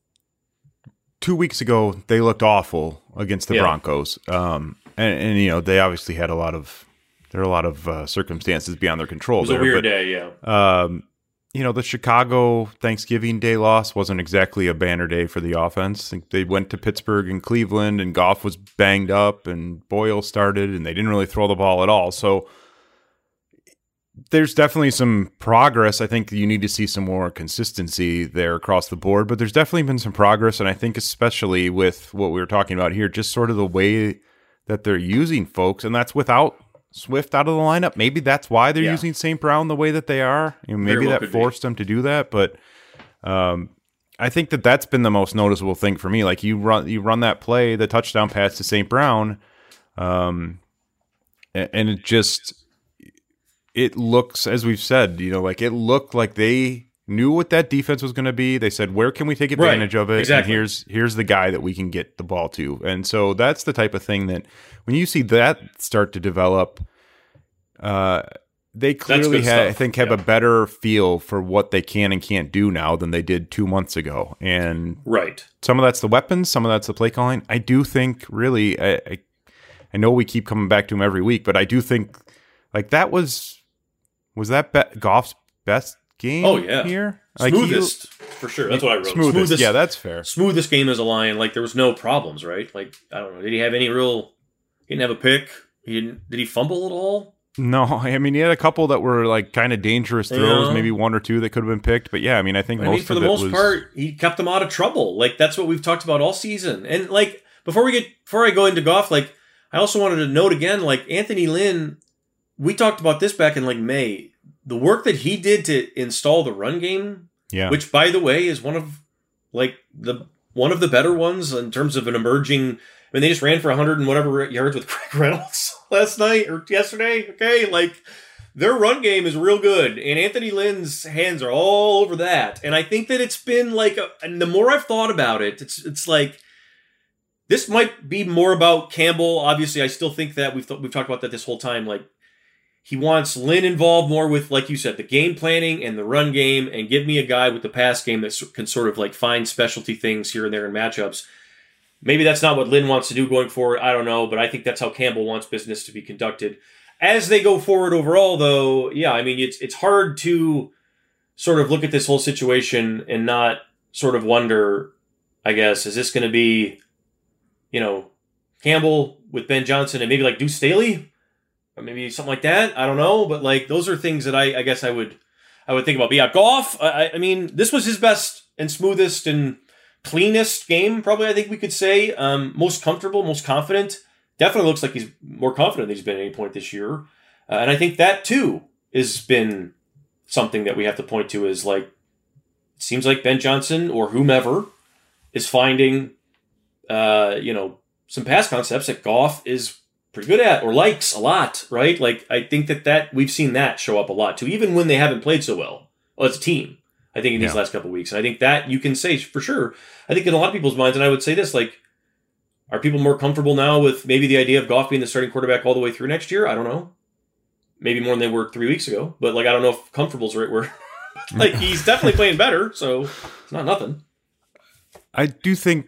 two weeks ago they looked awful against the yeah. Broncos, um, and, and you know they obviously had a lot of there are a lot of uh, circumstances beyond their control. It was there, a weird but, day, yeah. Um, you know, the Chicago Thanksgiving Day loss wasn't exactly a banner day for the offense. I think they went to Pittsburgh and Cleveland, and Goff was banged up, and Boyle started, and they didn't really throw the ball at all. So there's definitely some progress. I think you need to see some more consistency there across the board, but there's definitely been some progress, and I think especially with what we were talking about here, just sort of the way that they're using folks, and that's without Swift out of the lineup. Maybe that's why they're yeah. using Saint Brown the way that they are. You know, maybe well that forced be. them to do that, but um, I think that that's been the most noticeable thing for me. Like you run, you run that play, the touchdown pass to Saint Brown, um, and, and it just it looks, as we've said, you know, like it looked like they knew what that defense was going to be. They said, "Where can we take advantage right. of it?" Exactly. And here's here's the guy that we can get the ball to. And so that's the type of thing that when you see that start to develop, uh, they clearly have, I think, have yeah. a better feel for what they can and can't do now than they did two months ago. And right, some of that's the weapons, some of that's the play calling. I do think, really, I I, I know we keep coming back to him every week, but I do think like that was. Was that be- Goff's best game oh, yeah. here? Like smoothest, you, for sure. That's what I wrote. Smoothest. smoothest. Yeah, that's fair. Smoothest game as a Lion. Like, there was no problems, right? Like, I don't know. Did he have any real... He didn't have a pick? He didn't. Did he fumble at all? No. I mean, he had a couple that were, like, kind of dangerous throws. Yeah. Maybe one or two that could have been picked. But, yeah, I mean, I think but most I mean, for of the it most was... part, he kept them out of trouble. Like, that's what we've talked about all season. And, like, before we get... Before I go into Goff, like, I also wanted to note again, like, Anthony Lynn... We talked about this back in, like, May... The work that he did to install the run game, yeah. which, by the way, is one of like the one of the better ones in terms of an emerging. I mean, they just ran for a hundred and whatever yards with Craig Reynolds last night or yesterday. Okay, like their run game is real good, and Anthony Lynn's hands are all over that. And I think that it's been like, a, and the more I've thought about it, it's it's like this might be more about Campbell. Obviously, I still think that we've th- we've talked about that this whole time, like. He wants Lynn involved more with, like you said, the game planning and the run game, and give me a guy with the pass game that can sort of like find specialty things here and there in matchups. Maybe that's not what Lynn wants to do going forward. I don't know, but I think that's how Campbell wants business to be conducted. As they go forward overall, though, yeah, I mean, it's it's hard to sort of look at this whole situation and not sort of wonder, I guess, is this going to be, you know, Campbell with Ben Johnson and maybe like Deuce Staley? Or maybe something like that. I don't know, but like those are things that I, I guess I would, I would think about. But yeah, Goff. I, I mean, this was his best and smoothest and cleanest game. Probably, I think we could say um, most comfortable, most confident. Definitely looks like he's more confident than he's been at any point this year. Uh, and I think that too has been something that we have to point to. Is like it seems like Ben Johnson or whomever is finding, uh, you know, some pass concepts that Goff is pretty good at or likes a lot, right? Like, I think that, that we've seen that show up a lot too, even when they haven't played so well. Well, as a team, I think in these yeah. last couple of weeks. And I think that you can say for sure. I think in a lot of people's minds, and I would say this, like, are people more comfortable now with maybe the idea of Goff being the starting quarterback all the way through next year? I don't know. maybe more than they were three weeks ago. But like, I don't know if comfortable's the right word. Like, he's definitely playing better, so it's not nothing. I do think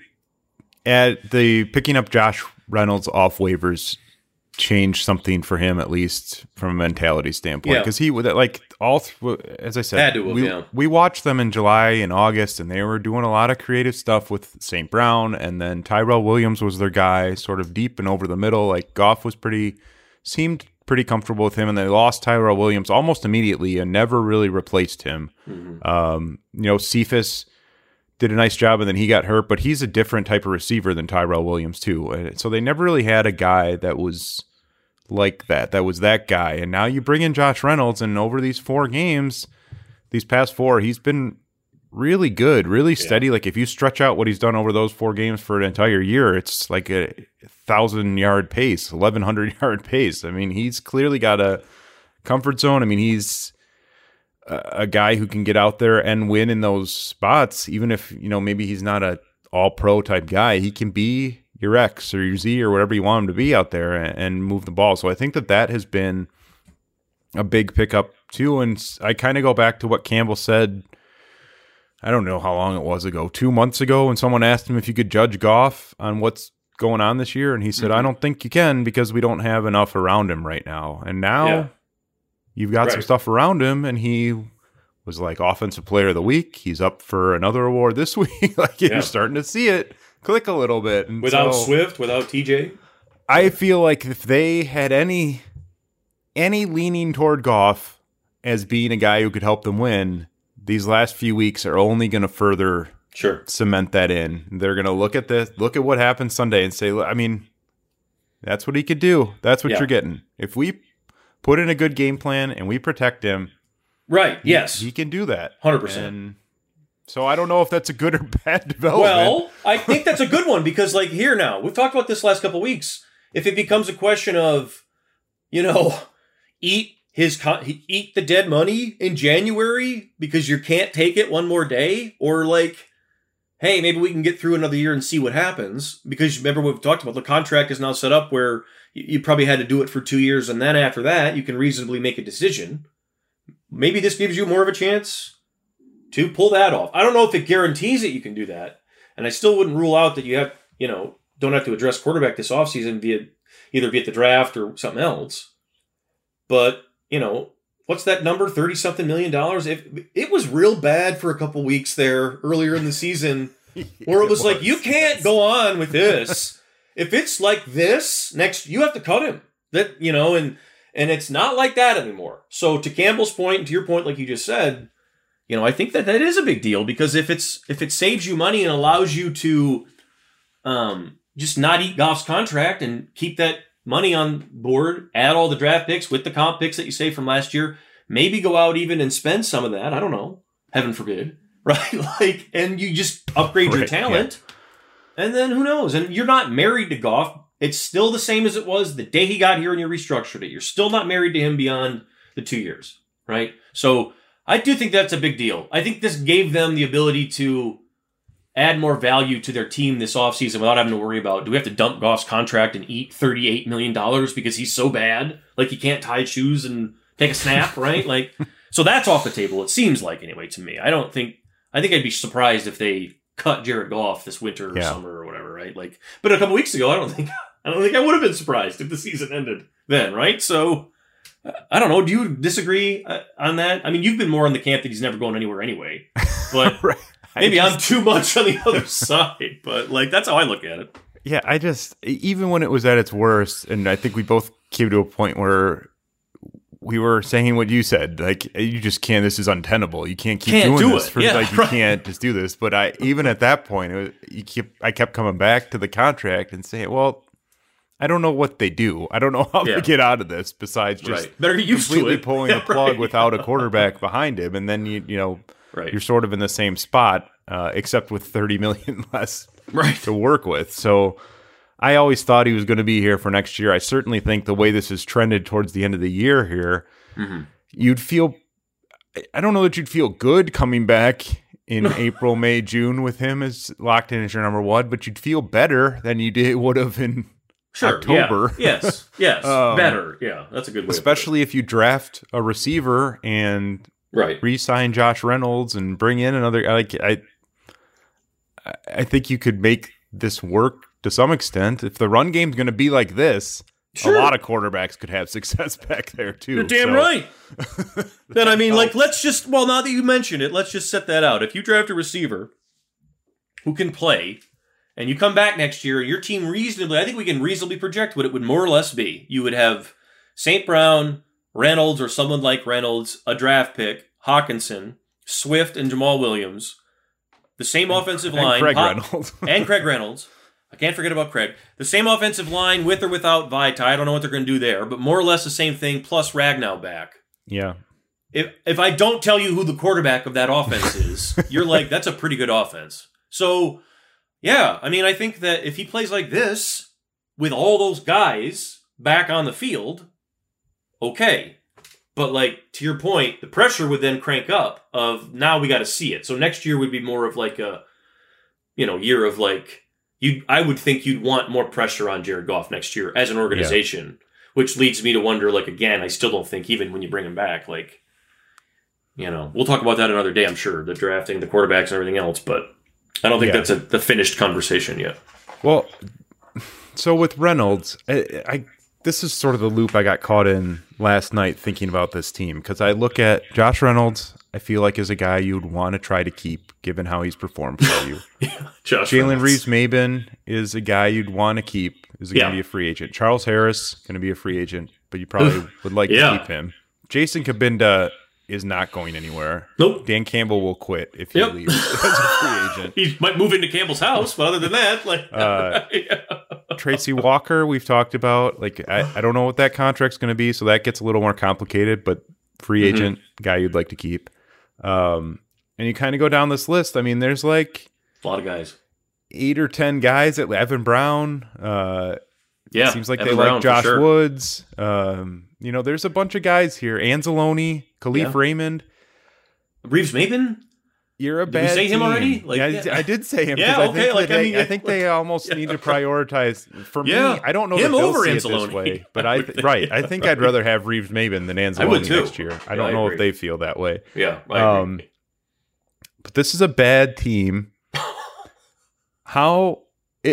at the picking up Josh Reynolds off waivers changed something for him, at least from a mentality standpoint, because yeah. he would like all th- as I said, Had to have, we, yeah. we watched them in July and August, and they were doing a lot of creative stuff with Saint Brown, and then Tyrell Williams was their guy, sort of deep and over the middle. Like, Goff was pretty seemed pretty comfortable with him, and they lost Tyrell Williams almost immediately and never really replaced him. Mm-hmm. Um, you know, Cephas did a nice job, and then he got hurt, but he's a different type of receiver than Tyrell Williams too. And so they never really had a guy that was like that, that was that guy. And now you bring in Josh Reynolds, and over these four games, these past four, he's been really good, really steady. Yeah. Like, if you stretch out what he's done over those four games for an entire year, it's like a thousand yard pace, eleven hundred yard pace. I mean, he's clearly got a comfort zone. I mean, he's a, a guy who can get out there and win in those spots, even if, you know, maybe he's not a all pro type guy. He can be your X or your Z or whatever you want him to be out there and, and move the ball. So I think that that has been a big pickup too. And I kind of go back to what Campbell said, I don't know how long it was ago, two months ago, when someone asked him if you could judge Goff on what's going on this year. And he said, mm-hmm. I don't think you can, because we don't have enough around him right now. And now yeah. you've got right. some stuff around him, and he was like offensive player of the week. He's up for another award this week. Like, you're yeah. starting to see it click a little bit. And without so, Swift, without T J. I feel like if they had any any leaning toward Goff as being a guy who could help them win, these last few weeks are only going to further sure. cement that in. They're going to look at this, look at what happened Sunday, and say, I mean, that's what he could do. That's what yeah. you're getting. If we put in a good game plan and we protect him, right? He, yes, he can do that. one hundred percent. And so I don't know if that's a good or bad development. Well, I think that's a good one, because, like, here now, we've talked about this last couple of weeks. If it becomes a question of, you know, eat his eat the dead money in January because you can't take it one more day, or like, hey, maybe we can get through another year and see what happens, because remember what we've talked about, the contract is now set up where you probably had to do it for two years, and then after that you can reasonably make a decision. Maybe this gives you more of a chance to pull that off. I don't know if it guarantees that you can do that, and I still wouldn't rule out that you have, you know, don't have to address quarterback this offseason via either via the draft or something else. But, you know, what's that number? thirty-something million dollars? If it was real bad for a couple weeks there earlier in the season, where it was, it was like, you can't go on with this. If it's like this next, you have to cut him. That, you know, and and it's not like that anymore. So to Campbell's point, and to your point, like you just said, you know, I think that that is a big deal, because if it's if it saves you money and allows you to um, just not eat Goff's contract and keep that money on board, add all the draft picks with the comp picks that you saved from last year, maybe go out even and spend some of that. I don't know. Heaven forbid. Right? Like, and you just upgrade right, your talent. Yeah. And then who knows? And you're not married to Goff. It's still the same as it was the day he got here and you restructured it. You're still not married to him beyond the two years. Right? So I do think that's a big deal. I think this gave them the ability to add more value to their team this offseason without having to worry about, do we have to dump Goff's contract and eat thirty-eight million dollars because he's so bad? Like, he can't tie shoes and take a snap, right? Like, so that's off the table, it seems like, anyway, to me. I don't think, I think I'd be surprised if they cut Jared Goff this winter or yeah. summer or whatever, right? Like, but a couple weeks ago, I don't think, I don't think I would have been surprised if the season ended then, right? So, I don't know. Do you disagree on that? I mean, you've been more on the camp that he's never going anywhere anyway, but right. Maybe just, I'm too much on the other side, but like, that's how I look at it. Yeah, I just, even when it was at its worst, and I think we both came to a point where we were saying what you said, like, you just can't, this is untenable. You can't keep can't doing do this. It. For, yeah, like, you right. can't just do this. But I, even at that point, it was, you keep, I kept coming back to the contract and saying, well, I don't know what they do. I don't know how yeah. they get out of this besides just right. Better get used completely to it. pulling yeah, the plug right. without a quarterback behind him. And then, you you know, right. you're sort of in the same spot. Uh, except with thirty million less right. to work with. So I always thought he was going to be here for next year. I certainly think the way this has trended towards the end of the year here, mm-hmm. you'd feel, I don't know that you'd feel good coming back in April, May, June with him as locked in as your number one, but you'd feel better than you did would have in sure, October. Yeah. Yes, yes, um, better. Yeah, that's a good way. Especially if you draft a receiver and right. re-sign Josh Reynolds and bring in another. Like I, I think you could make this work to some extent. If the run game's going to be like this, sure. a lot of quarterbacks could have success back there too. You're damn so. right. Then I mean, like, let's just well, now that you mention it, let's just set that out. If you draft a receiver who can play, and you come back next year, and your team reasonably, I think we can reasonably project what it would more or less be. You would have Saint Brown, Reynolds, or someone like Reynolds, a draft pick, Hawkinson, Swift, and Jamal Williams, the same offensive and line, Craig Ho- Reynolds, and Craig Reynolds. I can't forget about Craig. The same offensive line with or without Vita. I don't know what they're going to do there, but more or less the same thing. Plus Ragnow back. Yeah. If if I don't tell you who the quarterback of that offense is, you're like, that's a pretty good offense. So, yeah, I mean, I think that if he plays like this, with all those guys back on the field, okay. But, like, to your point, the pressure would then crank up of, now we got to see it. So next year would be more of, like, a, you know, year of, like, you. I would think you'd want more pressure on Jared Goff next year as an organization, yeah. which leads me to wonder, like, again, I still don't think, even when you bring him back, like, you know, we'll talk about that another day, I'm sure, the drafting, the quarterbacks, and everything else, but I don't think yeah. that's a, the finished conversation yet. Well, so with Reynolds, I, I this is sort of the loop I got caught in last night thinking about this team, because I look at Josh Reynolds, I feel like is a guy you'd want to try to keep given how he's performed for you. yeah, Josh Jalen Reeves-Maybin is a guy you'd want to keep, is going to yeah. be a free agent. Charles Harris, going to be a free agent, but you probably would like yeah. to keep him. Jason Kabinda is not going anywhere. Nope. Dan Campbell will quit if he yep. leaves as a free agent. He might move into Campbell's house, but other than that, like uh, yeah. Tracy Walker, we've talked about. Like I, I don't know what that contract's going to be, so that gets a little more complicated. But free mm-hmm. agent guy you'd like to keep, um, and you kind of go down this list. I mean, there's like a lot of guys, eight or ten guys. At Evan Brown. Uh, yeah, seems like Evan they Brown, like Josh sure. Woods. Um, you know, there's a bunch of guys here. Anzalone, Khalif yeah. Raymond. Reeves-Maybin? You're a did bad you say team. him already? Like, yeah, yeah. I did say him. yeah, I okay. Think like, they, I, mean, I think they almost yeah. need to prioritize. For yeah. me, I don't know him that they'll over see Anzalone. it this way. But I, th- right, I think I'd rather have Reeves-Maybin than Anzalone next year. I don't yeah, know I if they feel that way. Yeah, I um, agree. But this is a bad team. How...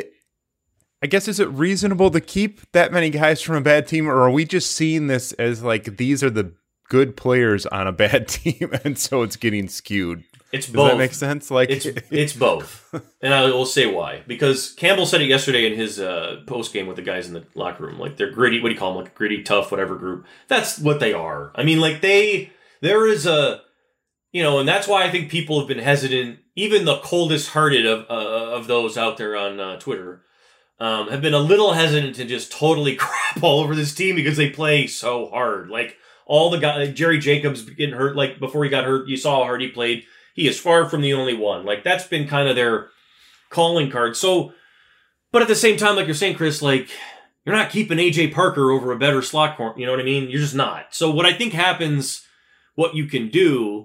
I guess, is it reasonable to keep that many guys from a bad team, or are we just seeing this as like these are the good players on a bad team, and so it's getting skewed? It's Does both. that make sense? Like it's it's both, and I will say why. Because Campbell said it yesterday in his uh, post game with the guys in the locker room. Like they're gritty. What do you call them? Like gritty, tough, whatever group. That's what they are. I mean, like they there is a you know, and that's why I think people have been hesitant. Even the coldest hearted of uh, of those out there on uh, Twitter. Um, have been a little hesitant to just totally crap all over this team because they play so hard. Like all the guys, like Jerry Jacobs getting hurt, like before he got hurt, you saw how hard he played. He is far from the only one. Like that's been kind of their calling card. So, but at the same time, like you're saying, Chris, like you're not keeping A J Parker over a better slot corner. You know what I mean? You're just not. So what I think happens, what you can do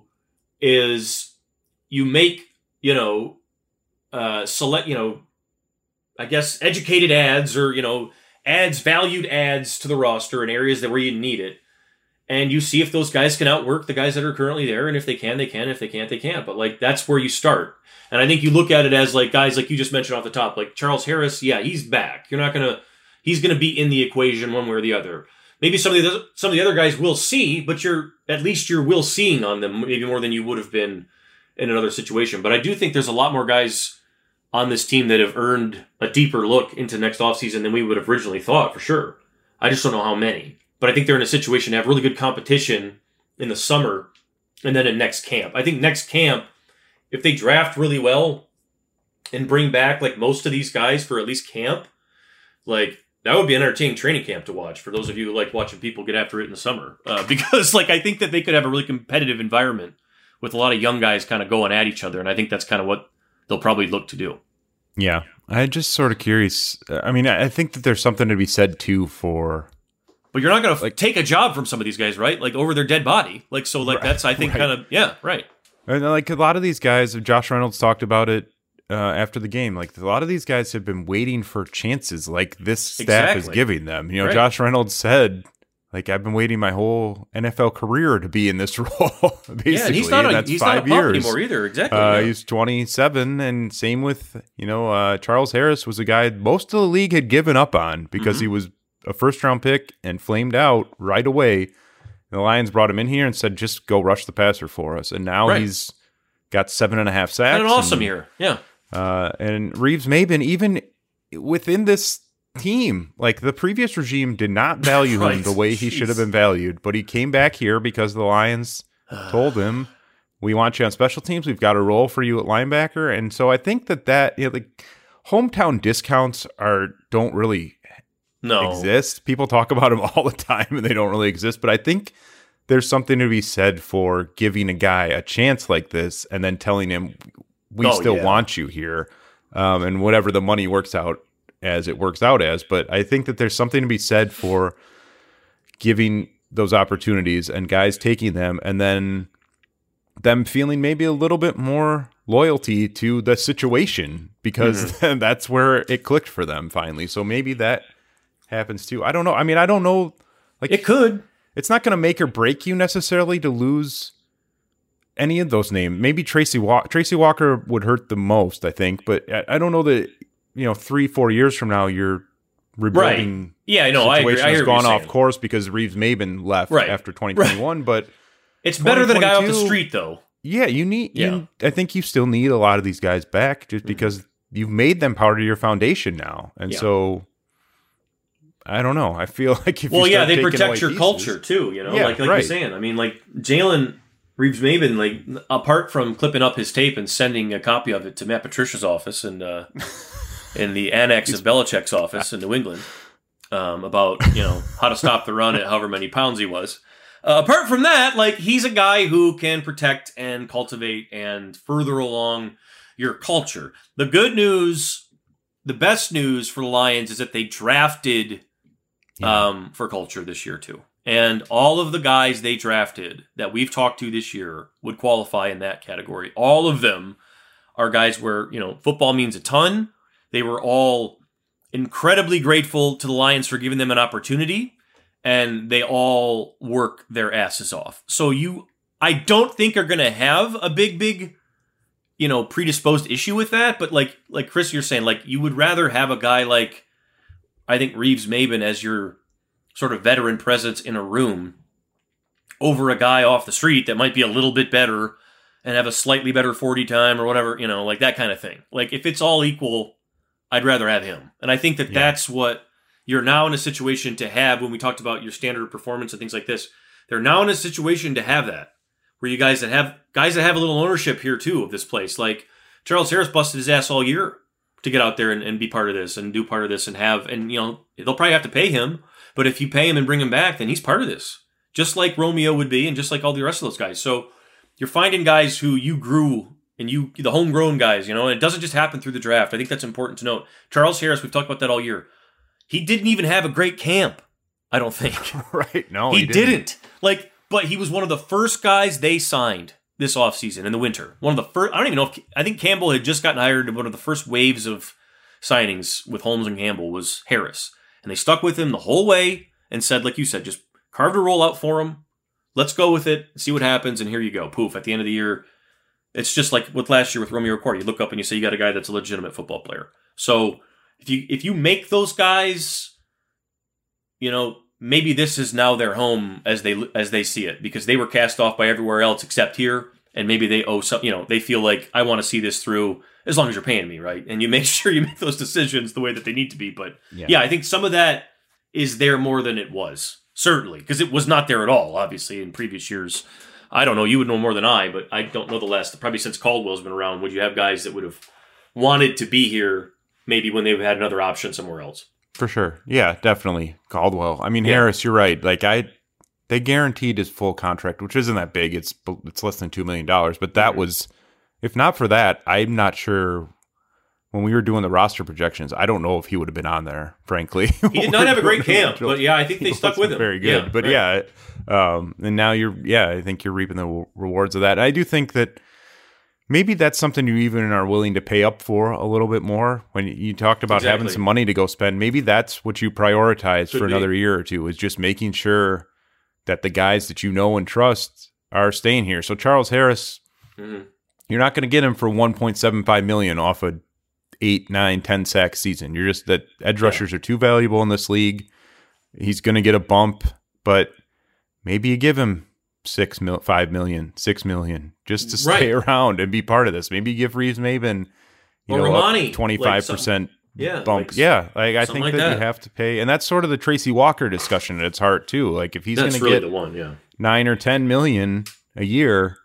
is you make, you know, uh, select, you know, I guess educated ads or, you know, ads, valued ads to the roster in areas that where you need it. And you see if those guys can outwork the guys that are currently there. And if they can, they can. If they can't, they can't. But like, that's where you start. And I think you look at it as like guys like you just mentioned off the top, like Charles Harris. Yeah, he's back. You're not going to, he's going to be in the equation one way or the other. Maybe some of the, some of the other guys will see, but you're, at least you're will seeing on them maybe more than you would have been in another situation. But I do think there's a lot more guys on this team that have earned a deeper look into next offseason than we would have originally thought, for sure. I just don't know how many. But I think they're in a situation to have really good competition in the summer and then in next camp. I think next camp, if they draft really well and bring back like most of these guys for at least camp, like that would be an entertaining training camp to watch for those of you who like watching people get after it in the summer. Uh, because like I think that they could have a really competitive environment with a lot of young guys kind of going at each other. And I think that's kind of what they'll probably look to do. Yeah. I'm just sort of curious. I mean, I think that there's something to be said, too, for... But you're not going to like, take a job from some of these guys, right? Like, over their dead body. Like, so, like, right, that's, I think, right. kind of... Yeah, right. And, like, a lot of these guys, Josh Reynolds talked about it uh, after the game, like a lot of these guys have been waiting for chances like this staff Exactly. is giving them. You know, Right. Josh Reynolds said, like, I've been waiting my whole N F L career to be in this role, basically. Yeah, and he's not a, that's he's five not a pup years. anymore either. Exactly. Uh, yeah. He's twenty-seven, and same with, you know, uh, Charles Harris was a guy most of the league had given up on because Mhm. he was a first-round pick and flamed out right away. And the Lions brought him in here and said, just go rush the passer for us. And now Right. he's got seven and a half sacks. Had an awesome and, year. Yeah. Uh, and Reeves-Maben, even within this team, like the previous regime did not value Right. him the way he Jeez. should have been valued, but he came back here because the Lions told him, we want you on special teams. We've got a role for you at linebacker. And so I think that that, you know, like hometown discounts are, don't really No. exist. People talk about them all the time and they don't really exist. But I think there's something to be said for giving a guy a chance like this and then telling him, we Oh, still yeah. want you here. Um, and whatever the money works out as it works out as. But I think that there's something to be said for giving those opportunities and guys taking them and then them feeling maybe a little bit more loyalty to the situation because Mm-hmm. that's where it clicked for them finally. So maybe that happens too. I don't know. I mean, I don't know. Like It could. it's not going to make or break you necessarily to lose any of those names. Maybe Tracy Walker. Tracy Walker would hurt the most, I think. But I, I don't know that, you know, three, four years from now, your rebuilding Right. Yeah, no, I agree. situation I has hear what gone you're off saying. course because Reeves-Maben left Right. after twenty twenty-one. But It's better than a guy off the twenty twenty-two street, though. yeah, you need. Yeah. You, I think you still need a lot of these guys back just because you've made them part of your foundation now, and Yeah. so I don't know. I feel like if Well, you yeah, start they taking protect away your pieces- culture too. You know, Yeah, like like right. you're saying. I mean, like Jalen Reeves-Maben, like apart from clipping up his tape and sending a copy of it to Matt Patricia's office and uh, in the annex of Belichick's office in New England um, about you know how to stop the run at however many pounds he was. Uh, apart from that, like he's a guy who can protect and cultivate and further along your culture. The good news, the best news for the Lions is that they drafted um, for culture this year too. And all of the guys they drafted that we've talked to this year would qualify in that category. All of them are guys where, you know, football means a ton. They were all incredibly grateful to the Lions for giving them an opportunity. And they all work their asses off. So you, I don't think are going to have a big, big, you know, predisposed issue with that. But like, like Chris, you're saying, like you would rather have a guy like, I think Reeves-Maben as your sort of veteran presence in a room over a guy off the street that might be a little bit better and have a slightly better forty time or whatever, you know, like that kind of thing. Like if it's all equal, I'd rather have him. And I think that Yeah. that's what you're now in a situation to have when we talked about your standard of performance and things like this. They're now in a situation to have that where you guys that have guys that have a little ownership here too of this place. Like Charles Harris busted his ass all year to get out there and, and be part of this and do part of this and have, and you know, they'll probably have to pay him, but if you pay him and bring him back, then he's part of this. Just like Romeo would be and just like all the rest of those guys. So you're finding guys who you grew and you, the homegrown guys, you know, and it doesn't just happen through the draft. I think that's important to note. Charles Harris, we've talked about that all year. He didn't even have a great camp, I don't think. Right? No, he, he, didn't. Like, but he was one of the first guys they signed this offseason in the winter. One of the first, I don't even know if, I think Campbell had just gotten hired in one of the first waves of signings with Holmes and Campbell was Harris. And they stuck with him the whole way and said, like you said, just carved a roll out for him. Let's go with it, see what happens, and here you go. Poof, at the end of the year, it's just like with last year with Romeo Okwara. You look up and you say you got a guy that's a legitimate football player. So if you if you make those guys, you know, maybe this is now their home as they as they see it because they were cast off by everywhere else except here, and maybe they owe some. You know, they feel like I want to see this through as long as you're paying me, right? And you make sure you make those decisions the way that they need to be. But Yeah. yeah, I think some of that is there more than it was. Certainly, because it was not there at all, obviously, in previous years. I don't know. You would know more than I, but I don't know the last. Probably since Caldwell's been around, would you have guys that would have wanted to be here maybe when they've had another option somewhere else? For sure. Yeah, definitely. Caldwell. I mean, Yeah. Harris, you're right. Like, I, they guaranteed his full contract, which isn't that big. It's it's less than two million dollars. But that Mm-hmm. was, if not for that, I'm not sure. When we were doing the roster projections, I don't know if he would have been on there, frankly. He did not have a great camp, but yeah, I think they He stuck with wasn't him. Very good. Yeah, but right. yeah, um, and now you're, yeah, I think you're reaping the rewards of that. I do think that maybe that's something you even are willing to pay up for a little bit more. When you talked about Exactly. having some money to go spend, maybe that's what you prioritize Could for another be. year or two, is just making sure that the guys that you know and trust are staying here. So Charles Harris, Mm-hmm. you're not going to get him for one point seven five million dollars off a eight, nine, ten sack season. You're just that edge rushers are too valuable in this league. He's going to get a bump, but maybe you give him six mil, five million, six million, just to stay Right. around and be part of this. Maybe you give Reeves Maben, you Or know, Romani, twenty-five percent like yeah, bump. like yeah, like I something think like that, that. you have to pay, and that's sort of the Tracy Walker discussion at its heart too. Like if he's going That's to really get the one, yeah. nine or ten million a year,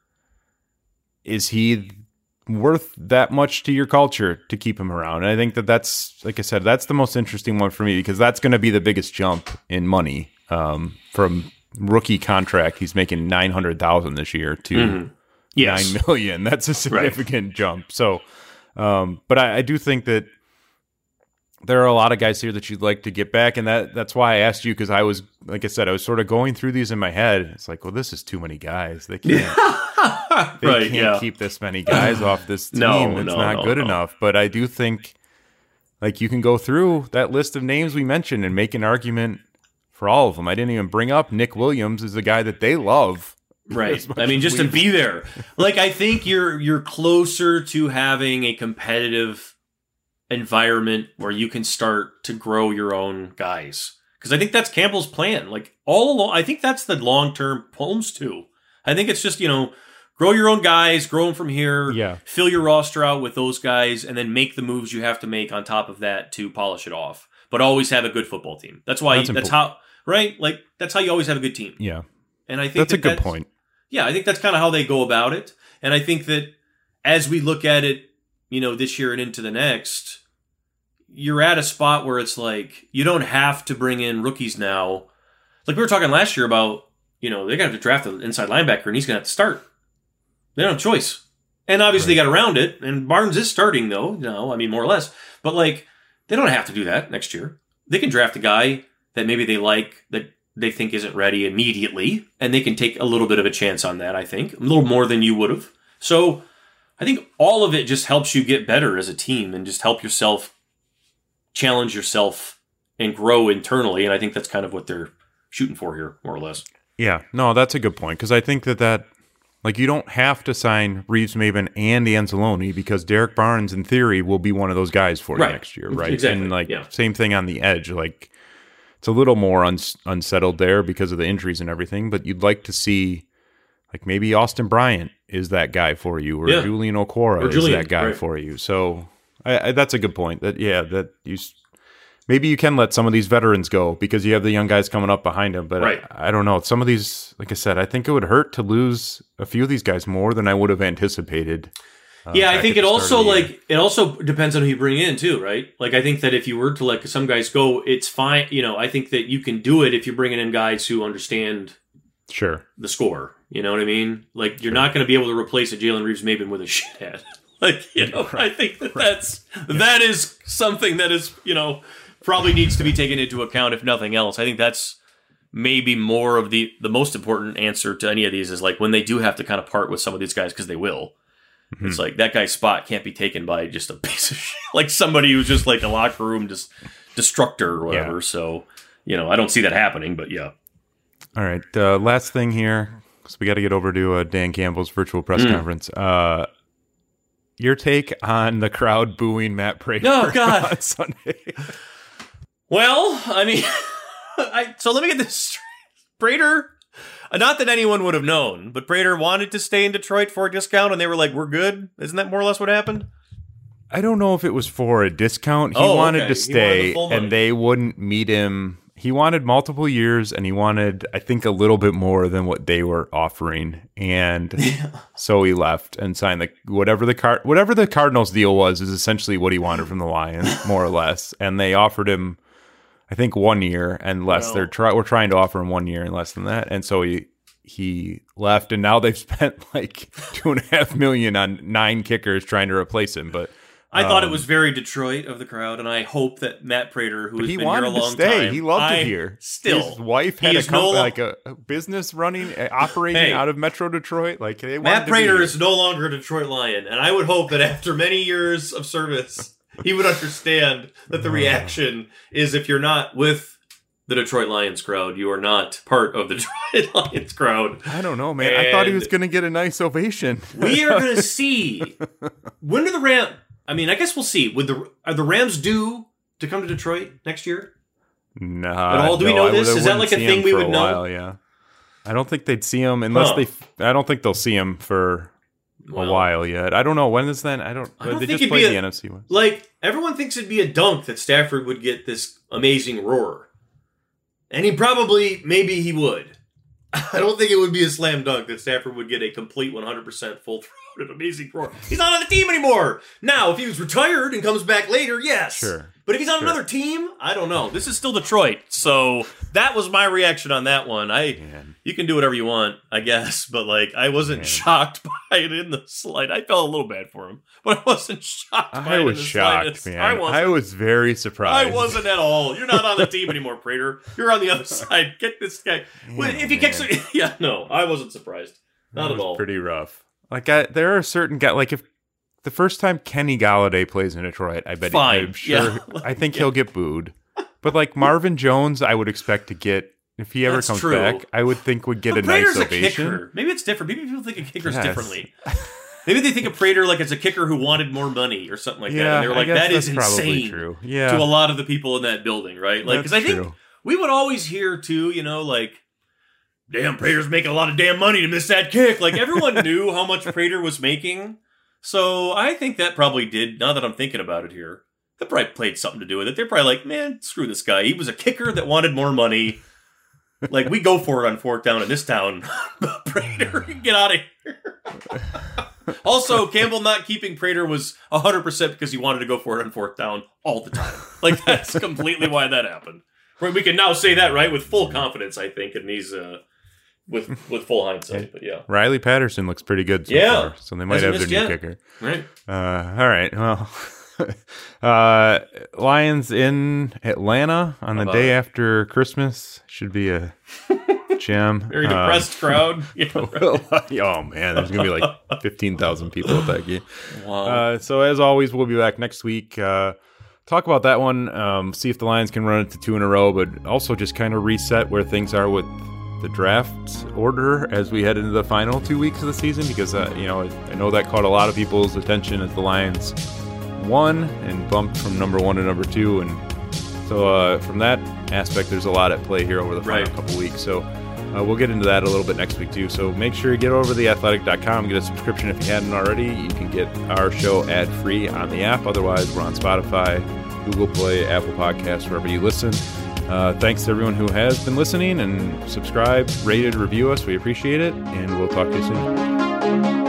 is he worth that much to your culture to keep him around? And I think that that's, like I said, that's the most interesting one for me, because that's going to be the biggest jump in money um, from rookie contract. He's making nine hundred thousand this year to Mm-hmm. Yes. nine million. That's a significant jump. So, um, but I, I do think that there are a lot of guys here that you'd like to get back, and that that's why I asked you, because I was, like I said, I was sort of going through these in my head. It's like, well, this is too many guys. They can't, they Right, can't yeah. keep this many guys off this team. No, it's no, not no, good no. enough. But I do think, like, you can go through that list of names we mentioned and make an argument for all of them. I didn't even bring up Nick Williams as the guy that they love. Right. as much I mean, as just we- to be there. Like, I think you're you're closer to having a competitive environment where you can start to grow your own guys. Because I think that's Campbell's plan. Like, all along, I think that's the long-term Holmes too. I think it's just, you know, grow your own guys, grow them from here, Yeah. fill your roster out with those guys, and then make the moves you have to make on top of that to polish it off. But always have a good football team. That's why, That's that's, important. how, right? Like, that's how you always have a good team. Yeah. And I think That's a that good that's- point. Yeah, I think that's kind of how they go about it. And I think that as we look at it, you know, this year and into the next, you're at a spot where it's like, you don't have to bring in rookies now. Like we were talking last year about, you know, they got to draft an inside linebacker and he's going to have to start. They don't have a choice. And obviously Right. they got around it. And Barnes is starting though, no, I mean, more or less. But like, they don't have to do that next year. They can draft a guy that maybe they like, that they think isn't ready immediately, and they can take a little bit of a chance on that, I think. A little more than you would have. So I think all of it just helps you get better as a team and just help yourself challenge yourself and grow internally. And I think that's kind of what they're shooting for here, more or less. Yeah, no, that's a good point, because I think that that, like, you don't have to sign Reeves Maben and Anzalone, because Derek Barnes, in theory, will be one of those guys for you Right. next year, right? Exactly, And, like, yeah. same thing on the edge. Like, it's a little more uns- unsettled there because of the injuries and everything, but you'd like to see, like, maybe Austin Bryant is that guy for you, or Yeah. Julian Okora Or is Julian, that guy right. for you. So I, I, that's a good point. That yeah, that you s- maybe you can let some of these veterans go because you have the young guys coming up behind them. But Right. I, I don't know. Some of these, like I said, I think it would hurt to lose a few of these guys more than I would have anticipated. uh, yeah, I back think at it the start also of the year. like it also depends on who you bring in too, right? Like I think that if you were to let some guys go, it's fine. You know, I think that you can do it if you're bringing in guys who understand Sure. the score. You know what I mean? Like you're not going to be able to replace a Jalen Reeves Maben with a shithead. Like you know, I think that that's that is something that is you know probably needs to be taken into account if nothing else. I think that's maybe more of the the most important answer to any of these is like when they do have to kind of part with some of these guys because they will. Mm-hmm. It's like that guy's spot can't be taken by just a piece of shit, like somebody who's just like a locker room just destructor or whatever. Yeah. So you know, I don't see that happening, but yeah. All right. Uh, last thing here, because we got to get over to uh, Dan Campbell's virtual press Mm. conference. Uh, your take on the crowd booing Matt Prater Oh, God. on Sunday? Well, I mean, I, so let me get this straight. Prater, uh, not that anyone would have known, but Prater wanted to stay in Detroit for a discount, and they were like, "We're good." Isn't that more or less what happened? I don't know if it was for a discount. He Oh, wanted okay. to He wanted the stay, full money. and they wouldn't meet him. He wanted multiple years, and he wanted, I think, a little bit more than what they were offering, and so he left and signed the whatever the card whatever the Cardinals deal was is essentially what he wanted from the Lions, more or less. And they offered him, I think, one year and less. Well- They're try we're trying to offer him one year and less than that, and so he he left, and now they've spent like two and a half million on nine kickers trying to replace him, but. I um, thought it was very Detroit of the crowd, and I hope that Matt Prater, who has he been wanted here a long to stay. time, He loved I it here. Still, his wife had a no company, lo- like a, a business running, uh, operating Hey. out of Metro Detroit. Like they Matt wanted to be Prater here. is no longer a Detroit Lion, and I would hope that after many years of service, he would understand that the reaction is if you're not with the Detroit Lions crowd, you are not part of the Detroit Lions crowd. I don't know, man. I thought he was And going to get a nice ovation. we are going to see. When do the Rams? I mean, I guess we'll see. Would the are the Rams due to come to Detroit next year? Nah. At all? Do we no, know I this? would- I Is that wouldn't like a see thing him we for would a know? while, yeah. I don't think they'd see him unless Huh. they. I don't think they'll see him for Well, a while yet. I don't know when is then. I don't. I don't they think just it'd played be the a- N F C West. Like, everyone thinks it'd be a dunk that Stafford would get this amazing roar. And he probably, maybe he would. I don't think it would be a slam dunk that Stafford would get a complete one hundred percent full-throated amazing roar. He's not on the team anymore. Now, if he was retired and comes back later, yes. Sure. But if he's on Sure. another team, I don't know. This is still Detroit. So that was my reaction on that one. I Man. You can do whatever you want, I guess. But, like, I wasn't Man. shocked by it in the slide. I felt a little bad for him. But I wasn't shocked by I it was in the shocked, slightest. man. I I, wasn't. was very surprised. I wasn't at all. You're not on the team anymore, Prater. You're on the other side. Get this guy. Well, if he kicks man. it, yeah, no, I wasn't surprised. Not It at was all. Pretty rough. Like I, there are certain guys. Like if the first time Kenny Galladay plays in Detroit, I bet Fine. I'm sure. Yeah. I think he'll get booed. But like Marvin Jones, I would expect to get if he ever That's comes true. back. I would think would get But a nice Prater's a ovation. kicker. Maybe it's different. Maybe people think of kickers Yes. differently. Maybe they think of Prater like it's a kicker who wanted more money or something like that. Yeah, And they're I like, guess that is that's probably insane true. Yeah. to a lot of the people in that building, right? Like, because I That's think true. we would always hear too, you know, like, damn, Prater's making a lot of damn money to miss that kick. Like, everyone knew how much Prater was making. So I think that probably did, now that I'm thinking about it here, that probably played something to do with it. They're probably like, man, screw this guy. He was a kicker that wanted more money. Like, we go for it on fourth down in this town. Prater, get out of here. Also, Campbell not keeping Prater was one hundred percent because he wanted to go for it on fourth down all the time. Like, that's completely why that happened. Right, we can now say that, right, with full confidence, I think, and these, uh, with with full hindsight, but yeah. Riley Patterson looks pretty good so Yeah. far, so they might Hasn't have their missed new yet. kicker. Right. Uh, all right, well, uh, Lions in Atlanta on the How day about after Christmas should be a gem. Very Um, depressed crowd. Yeah, right. oh man, there's gonna be like fifteen thousand people at that game. Wow. Uh, so as always, we'll be back next week. Uh, talk about that one. Um, see if the Lions can run it to two in a row, but also just kind of reset where things are with the draft order as we head into the final two weeks of the season. Because uh, you know, I know that caught a lot of people's attention as the Lions won and bumped from number one to number two, and so uh, from that aspect, there's a lot at play here over the final Right. couple weeks. So. Uh, we'll get into that a little bit next week, too. So make sure you get over to the athletic dot com, get a subscription if you hadn't already. You can get our show ad-free on the app. Otherwise, we're on Spotify, Google Play, Apple Podcasts, wherever you listen. Uh, thanks to everyone who has been listening and subscribed, rated, review us. We appreciate it, and we'll talk to you soon.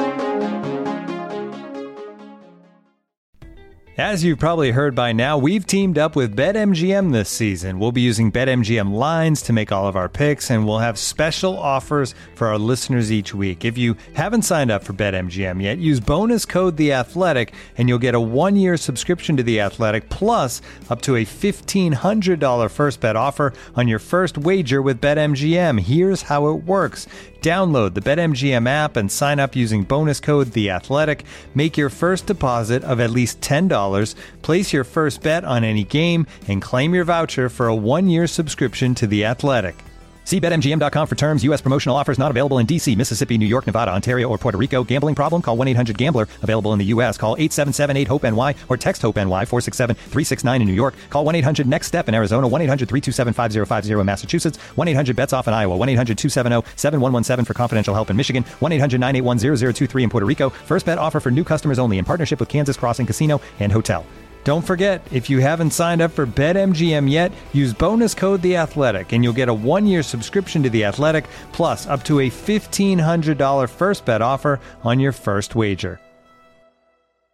As you've probably heard by now, we've teamed up with BetMGM this season. We'll be using BetMGM lines to make all of our picks, and we'll have special offers for our listeners each week. If you haven't signed up for BetMGM yet, use bonus code The Athletic, and you'll get a one-year subscription to The Athletic, plus up to a fifteen hundred dollars first bet offer on your first wager with BetMGM. Here's how it works. Download the BetMGM app and sign up using bonus code The Athletic. Make your first deposit of at least ten dollars. Place your first bet on any game and claim your voucher for a one-year subscription to The Athletic. See Bet M G M dot com for terms. U S promotional offers not available in D C, Mississippi, New York, Nevada, Ontario, or Puerto Rico. Gambling problem? Call one eight hundred gambler. Available in the U S. Call eight seven seven eight hope N Y or text HOPE-NY four six seven three six nine in New York. Call one eight hundred next step in Arizona. one eight hundred three two seven five zero five zero in Massachusetts. one eight hundred bets off in Iowa. one eight hundred two seven zero seven one one seven for confidential help in Michigan. one eight hundred nine eight one zero zero two three in Puerto Rico. First bet offer for new customers only in partnership with Kansas Crossing Casino and Hotel. Don't forget, if you haven't signed up for BetMGM yet, use bonus code The Athletic, and you'll get a one-year subscription to The Athletic, plus up to a fifteen hundred dollars first bet offer on your first wager.